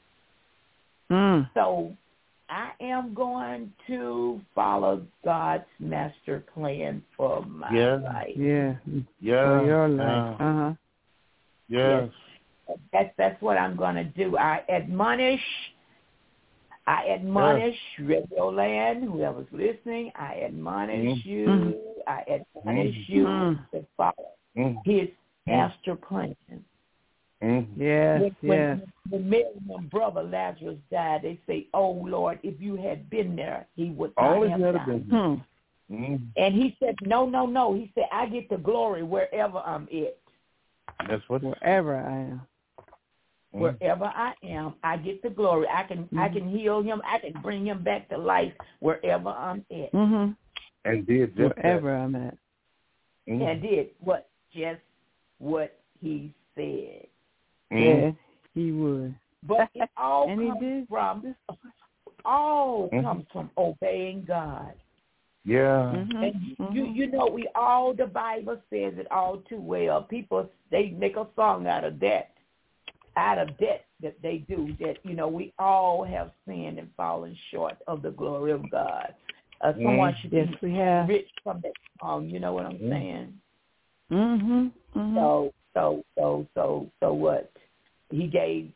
So I am going to follow God's master plan for my life. For your life. Yes. That's what I'm going to do. I admonish Radio Land, whoever's listening, I admonish you. I admonish you to follow his master plan. When Mary and my brother Lazarus died, they say, oh, Lord, if you had been there, he would not have died. And he said, no. He said, I get the glory wherever I'm at. That's what wherever I am. Wherever I am, I get the glory. I can heal him. I can bring him back to life wherever I'm at. And did just wherever I'm at. And did just what he said. Yeah, he would. But it all comes from obeying God. Yeah. And you know, the Bible says it all too well. People, they make a song out of that that they do, that, you know, we all have sinned and fallen short of the glory of God. Someone should be rich from that song, you know what I'm saying? So what? He gave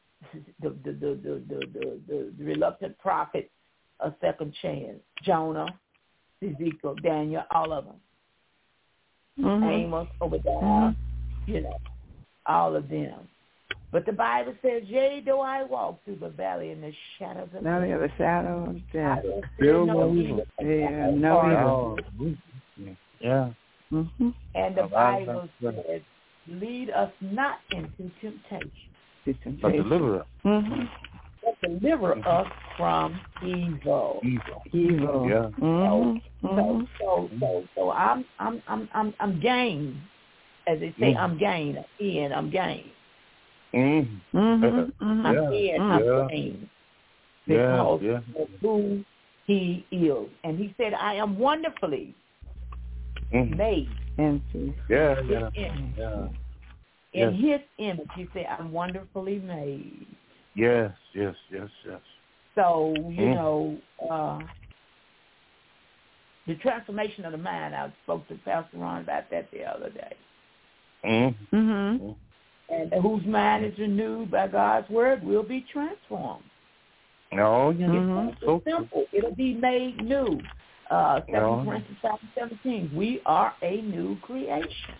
the reluctant prophet a second chance. Jonah, Ezekiel, Daniel, all of them. Amos, Obadiah, you know, all of them. But the Bible says, yea, though I walk through the valley in the shadow of death. Still no evil. No evil. Yeah. And the Bible says, lead us not into temptation, but deliver us. But deliver us from evil. Yeah. So I'm game. As they say, I'm game. I'm game. I'm game. Because of who he is. And he said, I am wonderfully made. In his image, he said, I'm wonderfully made. Yes. So, you know, the transformation of the mind, I spoke to Pastor Ron about that the other day. And whose mind is renewed by God's word will be transformed. It's simple. It'll be made new. 2 Corinthians 5:17. We are a new creation.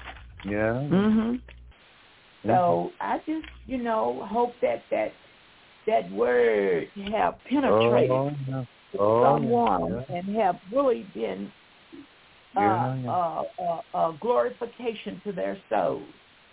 So I just, you know, hope that word have penetrated someone and have really been a glorification to their souls.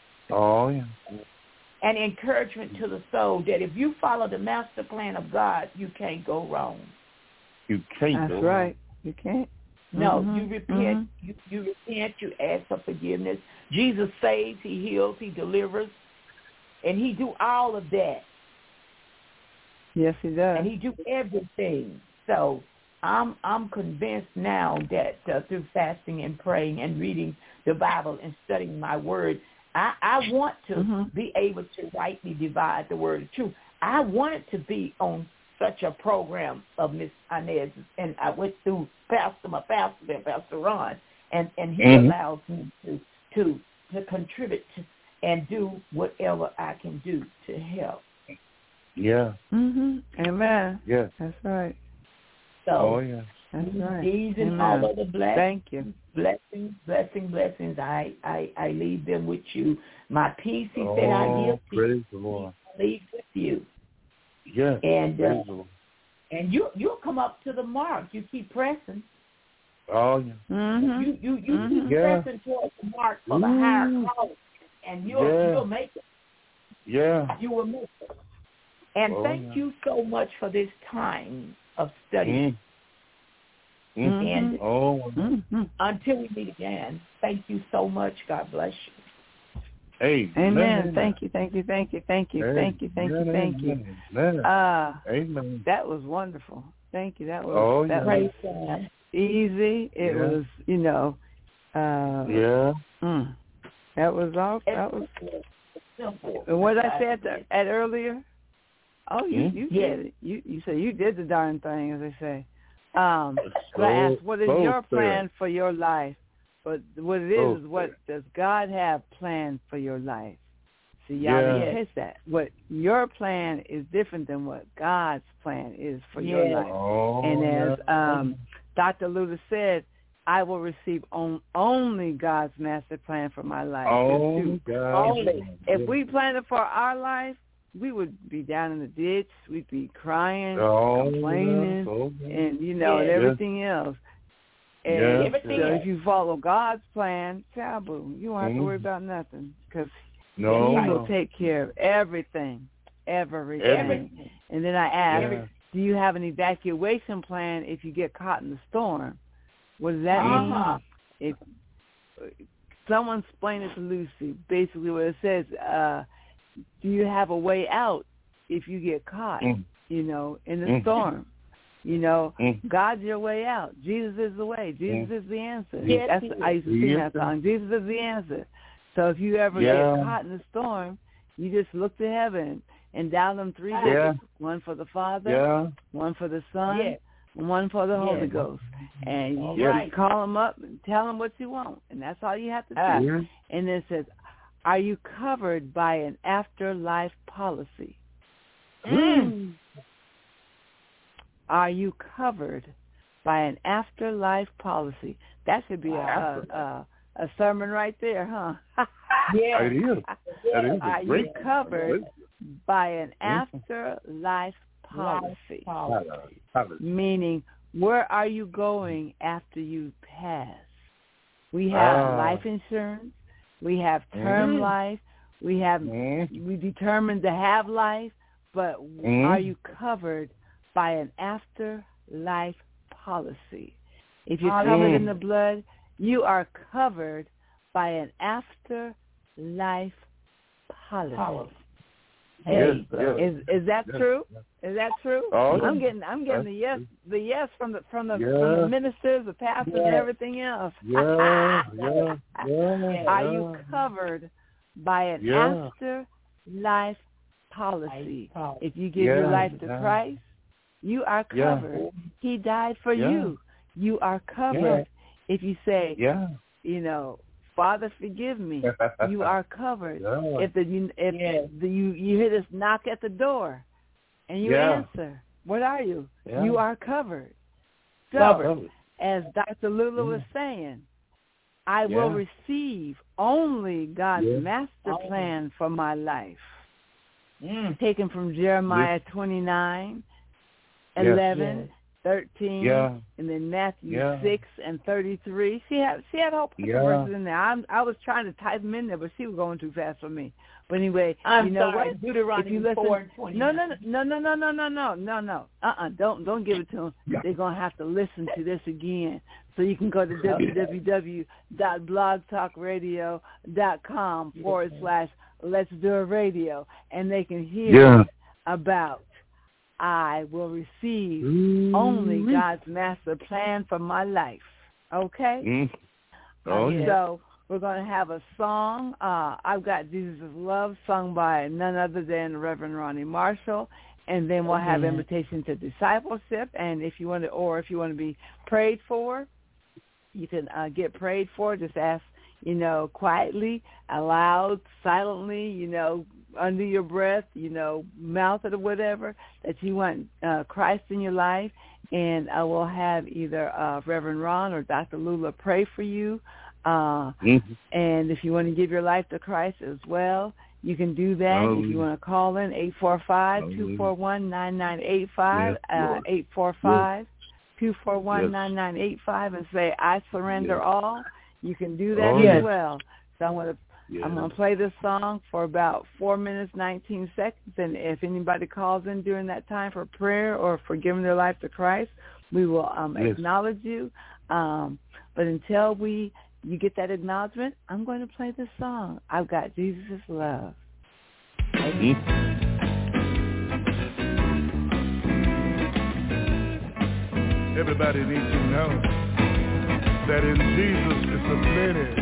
And encouragement to the soul that if you follow the master plan of God, you can't go wrong. You can't. That's right. You can't. No, you repent. You repent. You ask for forgiveness. Jesus saves. He heals. He delivers, and he do all of that. Yes, he does. And he do everything. So I'm convinced now that through fasting and praying and reading the Bible and studying my word, I want to be able to rightly divide the word of truth. I wanted to be on such a program of Miss Inez, and I went through my pastor, Pastor Ron, and he allows me to contribute and do whatever I can do to help. Yeah. Amen. Yeah. That's right. So, that's right. These and all of the blessings. Thank you. Blessings. I leave them with you. My peace, he said, I give to praise the Lord. I leave with you. Yeah. And praise the Lord. and you'll come up to the mark. You keep pressing. Oh yeah. You keep pressing towards the mark for the higher calling, and you'll make it. Yeah. You will make it. And thank you so much for this time of study. And until we meet again, thank you so much. God bless you. Hey, amen. Thank you. Amen. That was wonderful. Thank you. That was was easy. It was, that was all. That was simple. And what I said at earlier. Oh, you did it. You said you did the darn thing, as they say. I asked, what is your plan for your life? But what it is what does God have planned for your life? See, y'all didn't catch that. What your plan is different than what God's plan is for your life. And as Dr. Luther said, I will receive only God's master plan for my life. If we planned it for our life, we would be down in the ditch. We'd be crying, complaining, and, everything else. And so if you follow God's plan, taboo, you don't have to worry about nothing because He will take care of everything. And then I asked, do you have an evacuation plan if you get caught in the storm? What does that mean? If someone explained it to Lucy, basically what it says, do you have a way out if you get caught, in the storm? God's your way out. Jesus is the way. Jesus is the answer. I used to sing that song. Jesus is the answer. So if you ever get caught in the storm, you just look to heaven and dial them 3 digits. One for the Father, one for the Son, and one for the Holy Ghost. And you just call them up and tell them what you want. And that's all you have to do. And then it says, are you covered by an afterlife policy? Are you covered by an afterlife policy? That should be a sermon right there, huh? It is. Are you covered by an afterlife policy? Meaning, where are you going after you pass? We have life insurance. We have term life. We determined to have life, but are you covered by an afterlife policy? If you're covered in the blood, you are covered by an afterlife policy. Hey, is that true? Is that true? I'm getting the yes from the ministers, the pastors, and everything else. Are you covered by an afterlife policy? If you give your life to Christ, you are covered. He died for you. You are covered. If you say, Father, forgive me, you are covered. If you hear this knock at the door and you answer, what are you? You are covered. So, as Dr. Lula was saying, I will receive only God's master plan for my life. Taken from Jeremiah 29, 11, 13, and then Matthew 6 and 33. She had a whole bunch of verses in there. I was trying to type them in there, but she was going too fast for me. But anyway, you know what? Deuteronomy 4 and 20. No. Don't give it to them. They're going to have to listen to this again. So you can go to www.blogtalkradio.com/Let's Do a Radio, and they can hear about I will receive only God's master plan for my life. Okay? So we're going to have a song. I've got Jesus' Love, sung by none other than Reverend Ronnie Marshall. And then we'll have invitation to discipleship. And if you want to be prayed for, you can get prayed for. Just ask, quietly, aloud, silently, under your breath, mouth it or whatever, that you want Christ in your life. And we'll have either Reverend Ron or Dr. Lula pray for you. And if you want to give your life to Christ as well, you can do that. If you want to call in, 845-241-9985, 845-241-9985, and say, I surrender all. You can do that as well. So I'm going to play this song for about 4 minutes, 19 seconds, and if anybody calls in during that time for prayer or for giving their life to Christ, we will acknowledge you. But until you get that acknowledgement, I'm going to play this song. I've got Jesus' Love. Everybody needs to know that in Jesus is a plenty.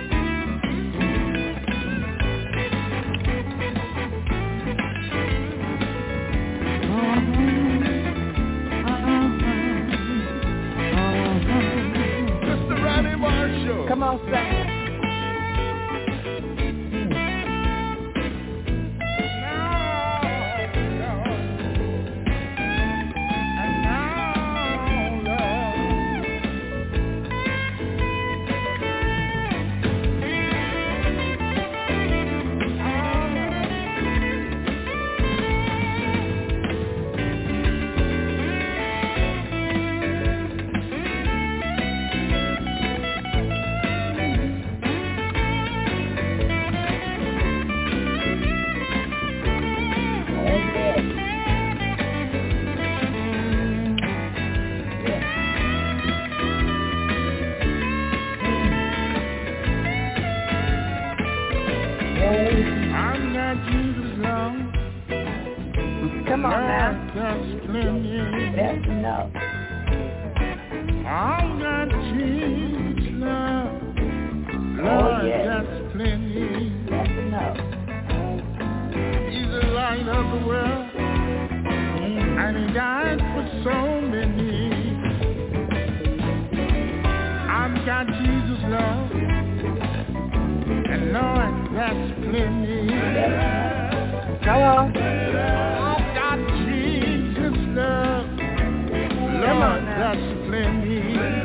Mr. Ronnie Marshall. Come on, sing. Come on now. That's enough. I'm not Jesus love. Lord, that's plenty. That's enough. He's the light of the world, and he died for so many. I've got Jesus love, and Lord, that's plenty. Come on. I've got Jesus love, Lord, that's plenty.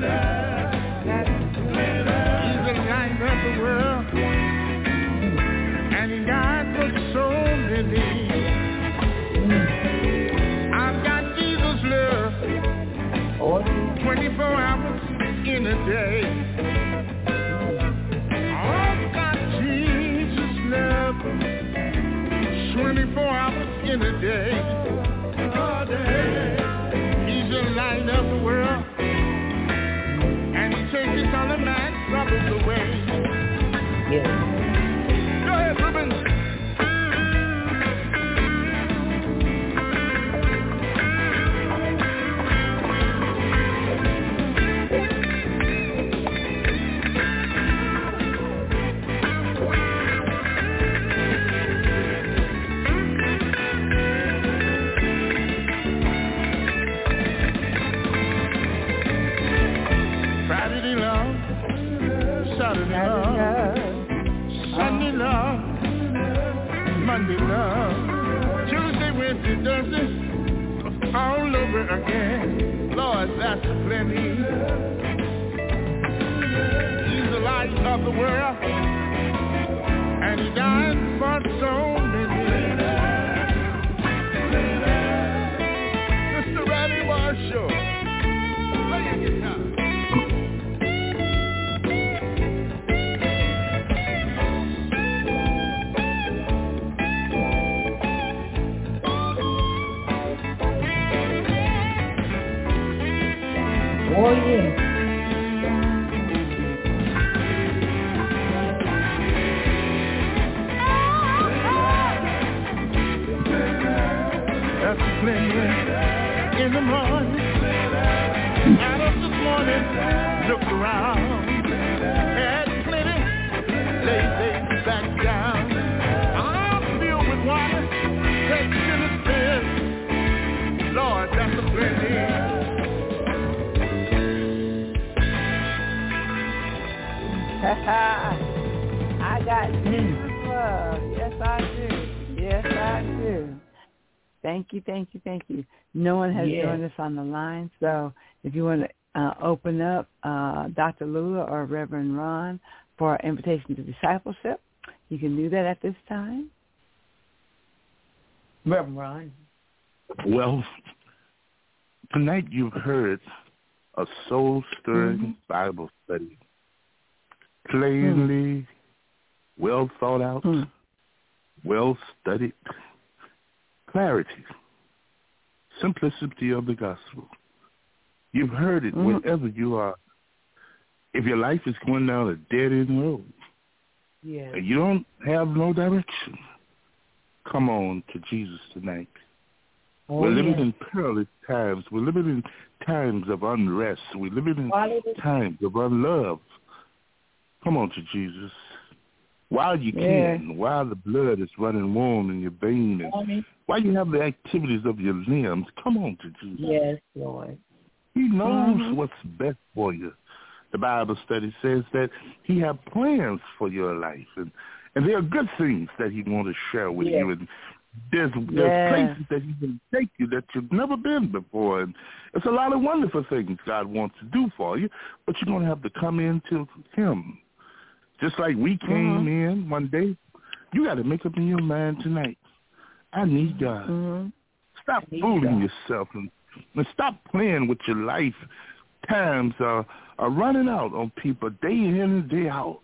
He's the light of the world, and he died for so many. I've got Jesus love, 24 hours in a day. I've got Jesus love, 24 hours in a day. He's the light of the world, and he takes all of my troubles away. Yes. Go ahead, Ruben. Friday love, Saturday love, Sunday love, Monday love, Tuesday, Wednesday, Thursday, all over again. Lord, that's plenty. He's the light of the world, and he died for so many. Mr. Ronnie Marshall, play your guitar. Oh, yeah. That's plenty. Adam this morning looked around, had plenty, laid back down. I'm filled with water, takes in the spirit. Lord, that's a plenty. I got Jesus love. Yes, I do. Yes, I do. Thank you, thank you, thank you. No one has joined us on the line, so if you want to open up Dr. Lula or Reverend Ron for our invitation to discipleship, you can do that at this time. Reverend Ron. Well, tonight you've heard a soul-stirring Bible study. Plainly, well thought out, well studied, clarity, simplicity of the gospel. You've heard it wherever you are. If your life is going down a dead-end road, and you don't have no direction, come on to Jesus tonight. We're living in perilous times. We're living in times of unrest. We're living in times of unlove. Come on to Jesus. While you can, while the blood is running warm in your veins, and while you have the activities of your limbs, come on to Jesus. Yes, Lord. He knows what's best for you. The Bible study says that he has plans for your life, and there are good things that he wants to share with you. And there's places that he can take you that you've never been before. And it's a lot of wonderful things God wants to do for you, but you're going to have to come into him. Just like we came in one day, you got to make up in your mind tonight, I need God. Stop fooling yourself and stop playing with your life. Times are running out on people day in and day out.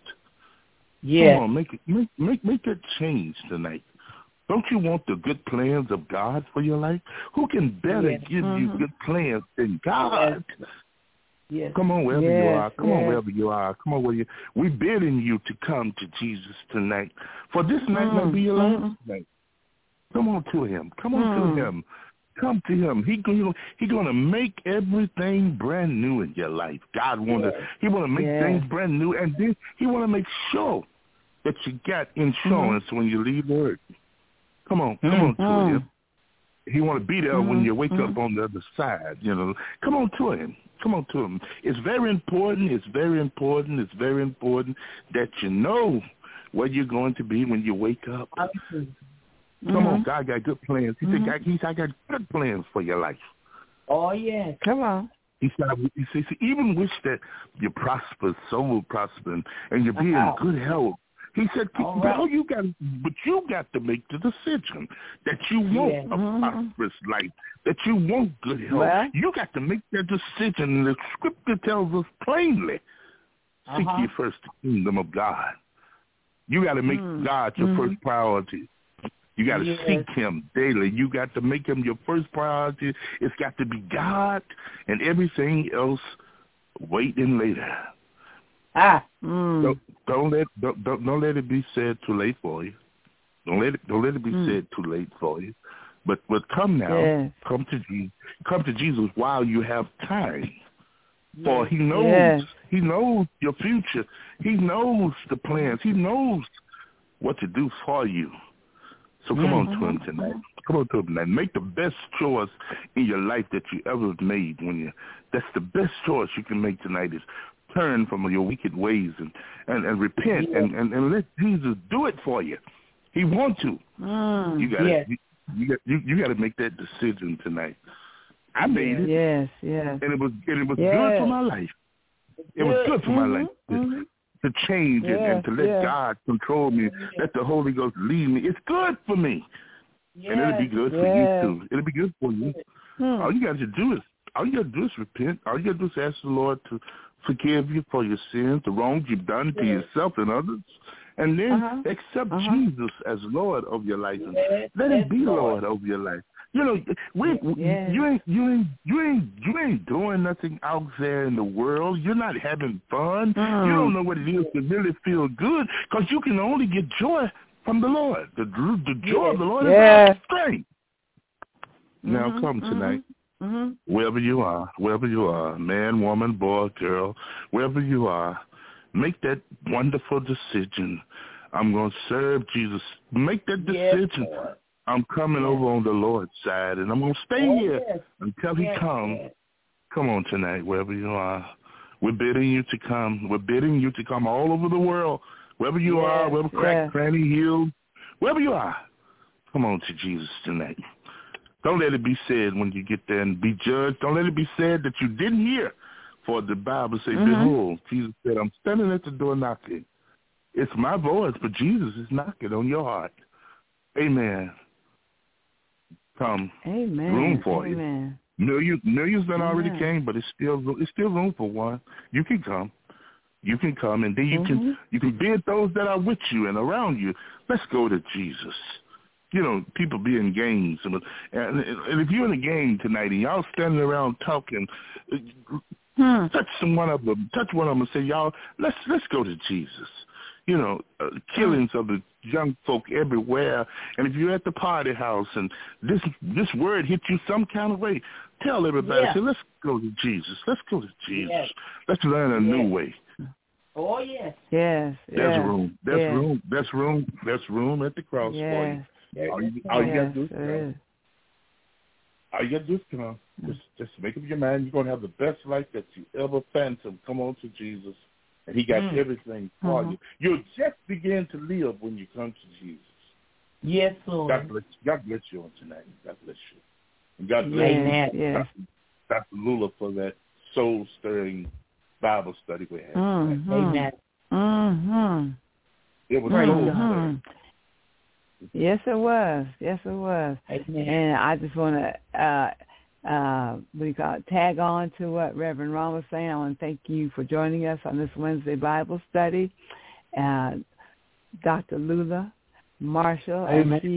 Come on, make that change tonight. Don't you want the good plans of God for your life? Who can better give you good plans than God? Yes. Come on, wherever you are. Come on, wherever you are. Come on, where you. We're bidding you to come to Jesus tonight. For this night might be your last night. Come on to him. Come on to him. Come to him. He's going to make everything brand new in your life. God he want to make things brand new, and then he want to make sure that you got insurance when you leave work. Come on to him. He want to be there when you wake up on the other side. Come on to him. Come on to him. It's very important. It's very important. It's very important that you know where you're going to be when you wake up. Come on, God got good plans. He said, I got good plans for your life. Oh, yes. Come on. He said, he even wish that you prosper, soul prosper, and you be in good health. He said, but you got to make the decision that you want a prosperous life, that you want good health. Well, you got to make that decision. The scripture tells us plainly, seek ye first the kingdom of God. You got to make God your first priority. You got to seek him daily. You got to make him your first priority. It's got to be God, and everything else waiting later. Don't let it be said too late for you. Don't let it be said too late for you. But come now, come to Jesus while you have time. For he knows your future. He knows the plans. He knows what to do for you. So come on to him tonight. Come on to him tonight. Make the best choice in your life that you ever made. That's the best choice you can make tonight is turn from your wicked ways and repent and let Jesus do it for you. He wants to. You got to make that decision tonight. I made it. Yes. And it was good for my life. It was good for my life to change it and to let God control me. Let the Holy Ghost lead me. It's good for me. And it'll be good for you too. It'll be good for you. All you got to do is repent. All you got to do is ask the Lord to forgive you for your sins, the wrongs you've done to yourself and others, and then accept Jesus as Lord of your life. And let him be Lord of your life. You ain't doing nothing out there in the world. You're not having fun. You don't know what it is to really feel good because you can only get joy from the Lord. The joy of the Lord is our strength. Now come tonight. wherever you are, man, woman, boy, girl, wherever you are, make that wonderful decision. I'm going to serve Jesus. Make that decision. Yes, I'm coming over on the Lord's side, and I'm going to stay here until he comes. Yes. Come on tonight, wherever you are. We're bidding you to come. We're bidding you to come all over the world, wherever you are, wherever crack, cranny, hill, wherever you are. Come on to Jesus tonight. Don't let it be said when you get there and be judged. Don't let it be said that you didn't hear. For the Bible says, behold, Jesus said, I'm standing at the door knocking. It's my voice, but Jesus is knocking on your heart. Amen. Come. Amen. Room for you. Millions that already came, but it's still room for one. You can come. You can come, and then you can bid those that are with you and around you. Let's go to Jesus. You know, people be in games, and if you're in a game tonight and y'all standing around talking, touch one of them and say, y'all, let's go to Jesus. You know, killings of the young folk everywhere. And if you're at the party house and this word hit you some kind of way, tell everybody, say, let's go to Jesus. Let's go to Jesus. Yes. Let's learn a new way. Oh, yes. Yes. There's room. There's room at the cross for you. All you got to do is come. All you got to do is come. Just make up your mind. You're going to have the best life that you ever phantom. Come on to Jesus. And he got everything for you. You'll just begin to live when you come to Jesus. Yes, Lord. God bless you on tonight. God bless you. And God bless Dr. Lula for that soul-stirring Bible study we had. Amen. It was soul-stirring. Yes, it was. Amen. And I just want to tag on to what Reverend Ron was saying. I want to thank you for joining us on this Wednesday Bible study. Dr. Lula Marshall,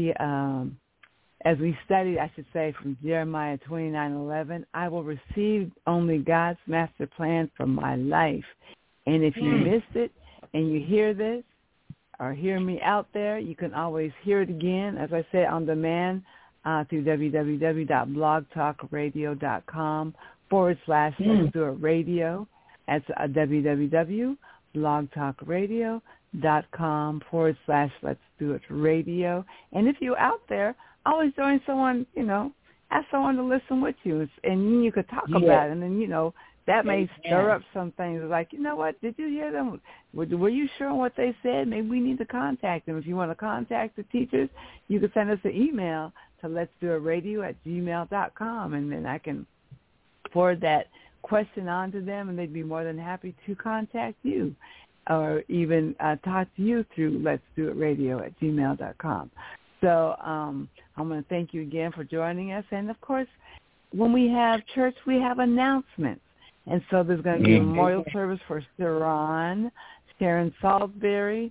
as we studied, I should say, from Jeremiah 29:11, I will receive only God's master plan for my life. And if you missed it and you hear this or hear me out there, you can always hear it again, as I said, on demand through www.blogtalkradio.com/Let's Do It Radio. That's www.blogtalkradio.com/Let's Do It Radio. And if you're out there, always join someone, ask someone to listen with you, and you could talk about it. And then, that may stir up some things like, you know what, did you hear them? Were you sure on what they said? Maybe we need to contact them. If you want to contact the teachers, you can send us an email to letsdoitradio@gmail.com, and then I can forward that question on to them, and they'd be more than happy to contact you or even talk to you through letsdoitradio@gmail.com. So I'm going to thank you again for joining us. And, of course, when we have church, we have announcements. And so there's going to be a memorial service for Sharon Salisbury,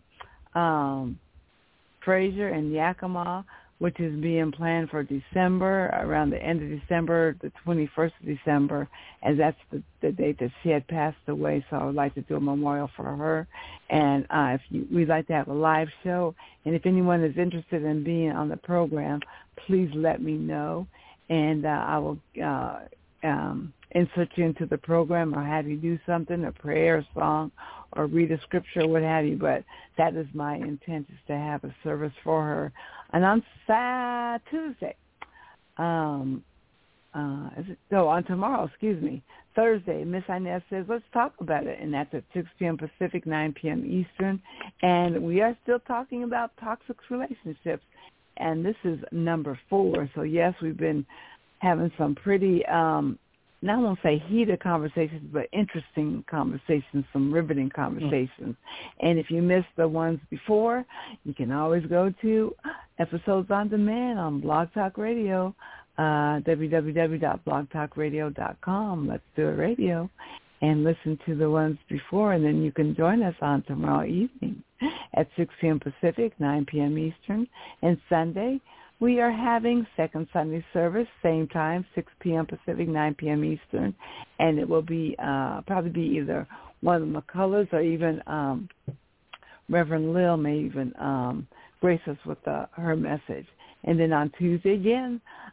Fraser, and Yakima, which is being planned for December, around the end of December, the 21st of December, as that's the date that she had passed away. So I would like to do a memorial for her. And we'd like to have a live show. And if anyone is interested in being on the program, please let me know. And I will insert you into the program or have you do something, a prayer, a song, or read a scripture, what have you. But that is my intent, is to have a service for her. And on Tuesday, on tomorrow, Thursday, Miss Inez says, let's talk about it. And that's at 6 p.m. Pacific, 9 p.m. Eastern. And we are still talking about toxic relationships. And this is number 4. So, yes, we've been having some pretty, I won't say heated conversations, but interesting conversations, some riveting conversations. And if you missed the ones before, you can always go to episodes on demand on Blog Talk Radio, www.blogtalkradio.com. Let's Do It Radio, and listen to the ones before, and then you can join us on tomorrow evening at 6 p.m. Pacific, 9 p.m. Eastern, and Sunday we are having second Sunday service, same time, 6 p.m. Pacific, 9 p.m. Eastern, and it will be probably be either one of the McCullers or even Reverend Lil may even grace us with her message. And then on Tuesday again,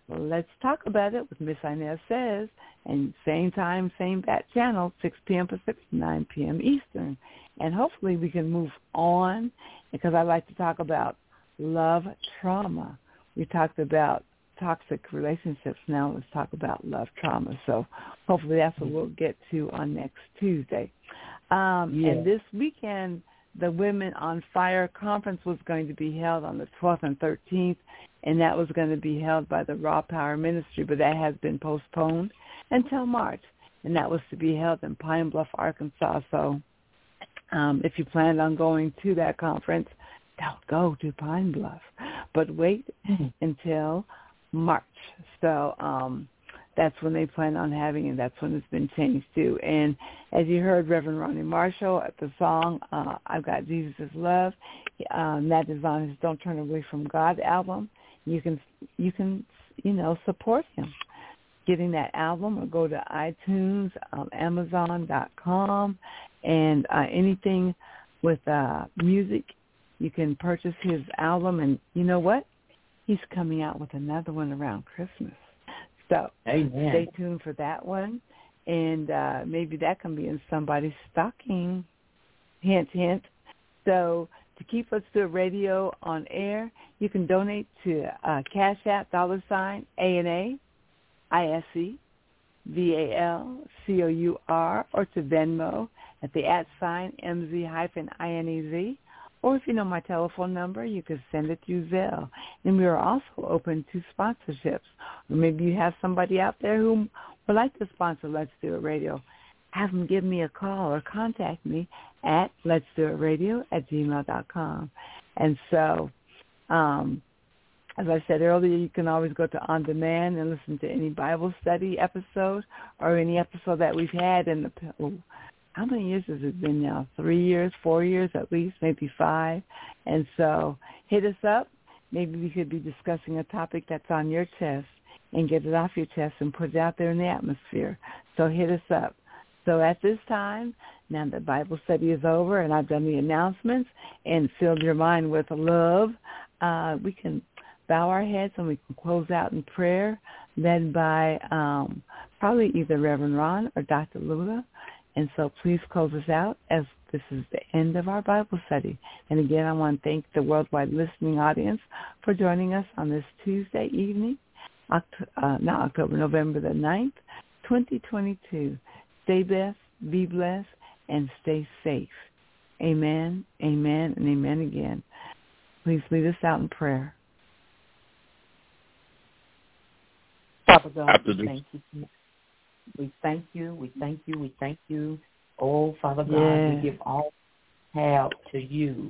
Let's Talk About It with Miss Inez Says, and same time, same bat channel, 6 p.m. Pacific, 9 p.m. Eastern. And hopefully we can move on, because I like to talk about love trauma. We talked about toxic relationships. Now let's talk about love trauma. So hopefully that's what we'll get to on next Tuesday. And this weekend, the Women on Fire Conference was going to be held on the 12th and 13th, and that was going to be held by the Raw Power Ministry, but that has been postponed until March, and that was to be held in Pine Bluff, Arkansas. So if you planned on going to that conference, don't go to Pine Bluff, but wait until March. So that's when they plan on having it. That's when it's been changed to. And as you heard Reverend Ronnie Marshall at the song, I've Got Jesus' Love, that is on his Don't Turn Away from God album. You can support him getting that album, or go to iTunes, Amazon.com, and anything with music. You can purchase his album, and you know what? He's coming out with another one around Christmas. So Stay tuned for that one, and maybe that can be in somebody's stocking. Hint, hint. So to keep Let's Do It Radio on air, you can donate to Cash App, $ANA, ISE, VALCOUR, or to Venmo at the @MZ-INEZ. Or if you know my telephone number, you can send it through Zelle. And we are also open to sponsorships. Or maybe you have somebody out there who would like to sponsor Let's Do It Radio. Have them give me a call or contact me at letsdoitradio@gmail.com. And so, as I said earlier, you can always go to On Demand and listen to any Bible study episode or any episode that we've had in the how many years has it been now? 3 years, 4 years at least, maybe 5. And so hit us up. Maybe we could be discussing a topic that's on your chest and get it off your chest and put it out there in the atmosphere. So hit us up. So at this time, now that Bible study is over and I've done the announcements and filled your mind with love, we can bow our heads and we can close out in prayer, led by probably either Reverend Ron or Dr. Lula. And so please close us out, as this is the end of our Bible study. And again, I want to thank the worldwide listening audience for joining us on this Tuesday evening, November the 9th, 2022. Stay blessed, be blessed, and stay safe. Amen, amen, and amen again. Please lead us out in prayer. Father God, thank you. We thank you, we thank you, we thank you. Oh, Father God, we give all help to you.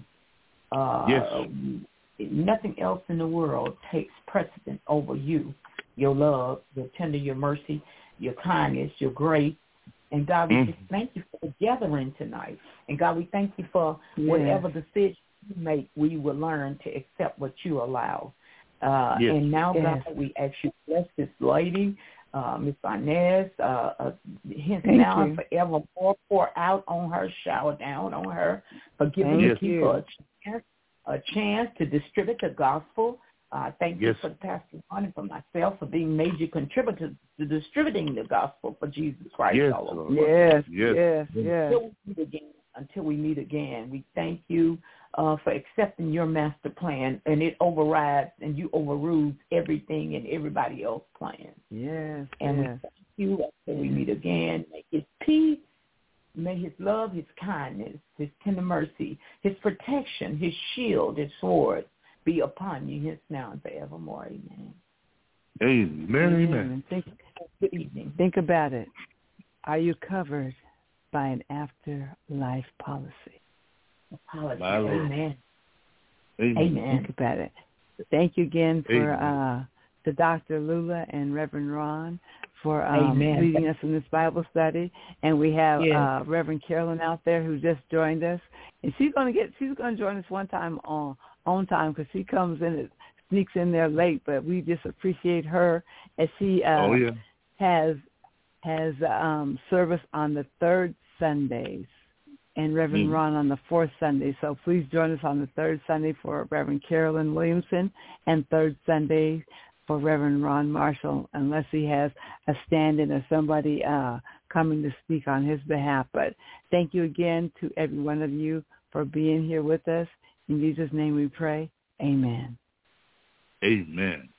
Nothing else in the world takes precedent over you, your love, your tender, your mercy, your kindness, your grace. And God, we just thank you for the gathering tonight. And God, we thank you for whatever decision you make, we will learn to accept what you allow. And now, God, we ask you to bless this lady, Miss Inez, hence now and forevermore, pour out on her, shower down on her, for giving the people a chance to distribute the gospel. Thank you for Pastor Ron and for myself for being major contributors to distributing the gospel for Jesus Christ all over the world. Yes. Until we meet again, we thank you for accepting your master plan, and it overrides and you overrules everything and everybody else's plans. Yes. And we thank you until we meet again. May his peace, may his love, his kindness, his tender mercy, his protection, his shield, his sword be upon you, hence now and forevermore. Amen. Amen. Good evening. Think about it. Are you covered by an afterlife policy? Amen. Think about it. Thank you again for to Dr. Lula and Reverend Ron for leading us in this Bible study. And we have Reverend Carolyn out there who just joined us, and she's going to join us one time on time, because she comes in and sneaks in there late. But we just appreciate her as she has service on the third Sundays, and Reverend Ron on the fourth Sunday. So please join us on the third Sunday for Reverend Carolyn Williamson, and third Sunday for Reverend Ron Marshall unless he has a stand-in or somebody coming to speak on his behalf. But thank you again to every one of you for being here with us. In Jesus' name we pray. Amen. Amen.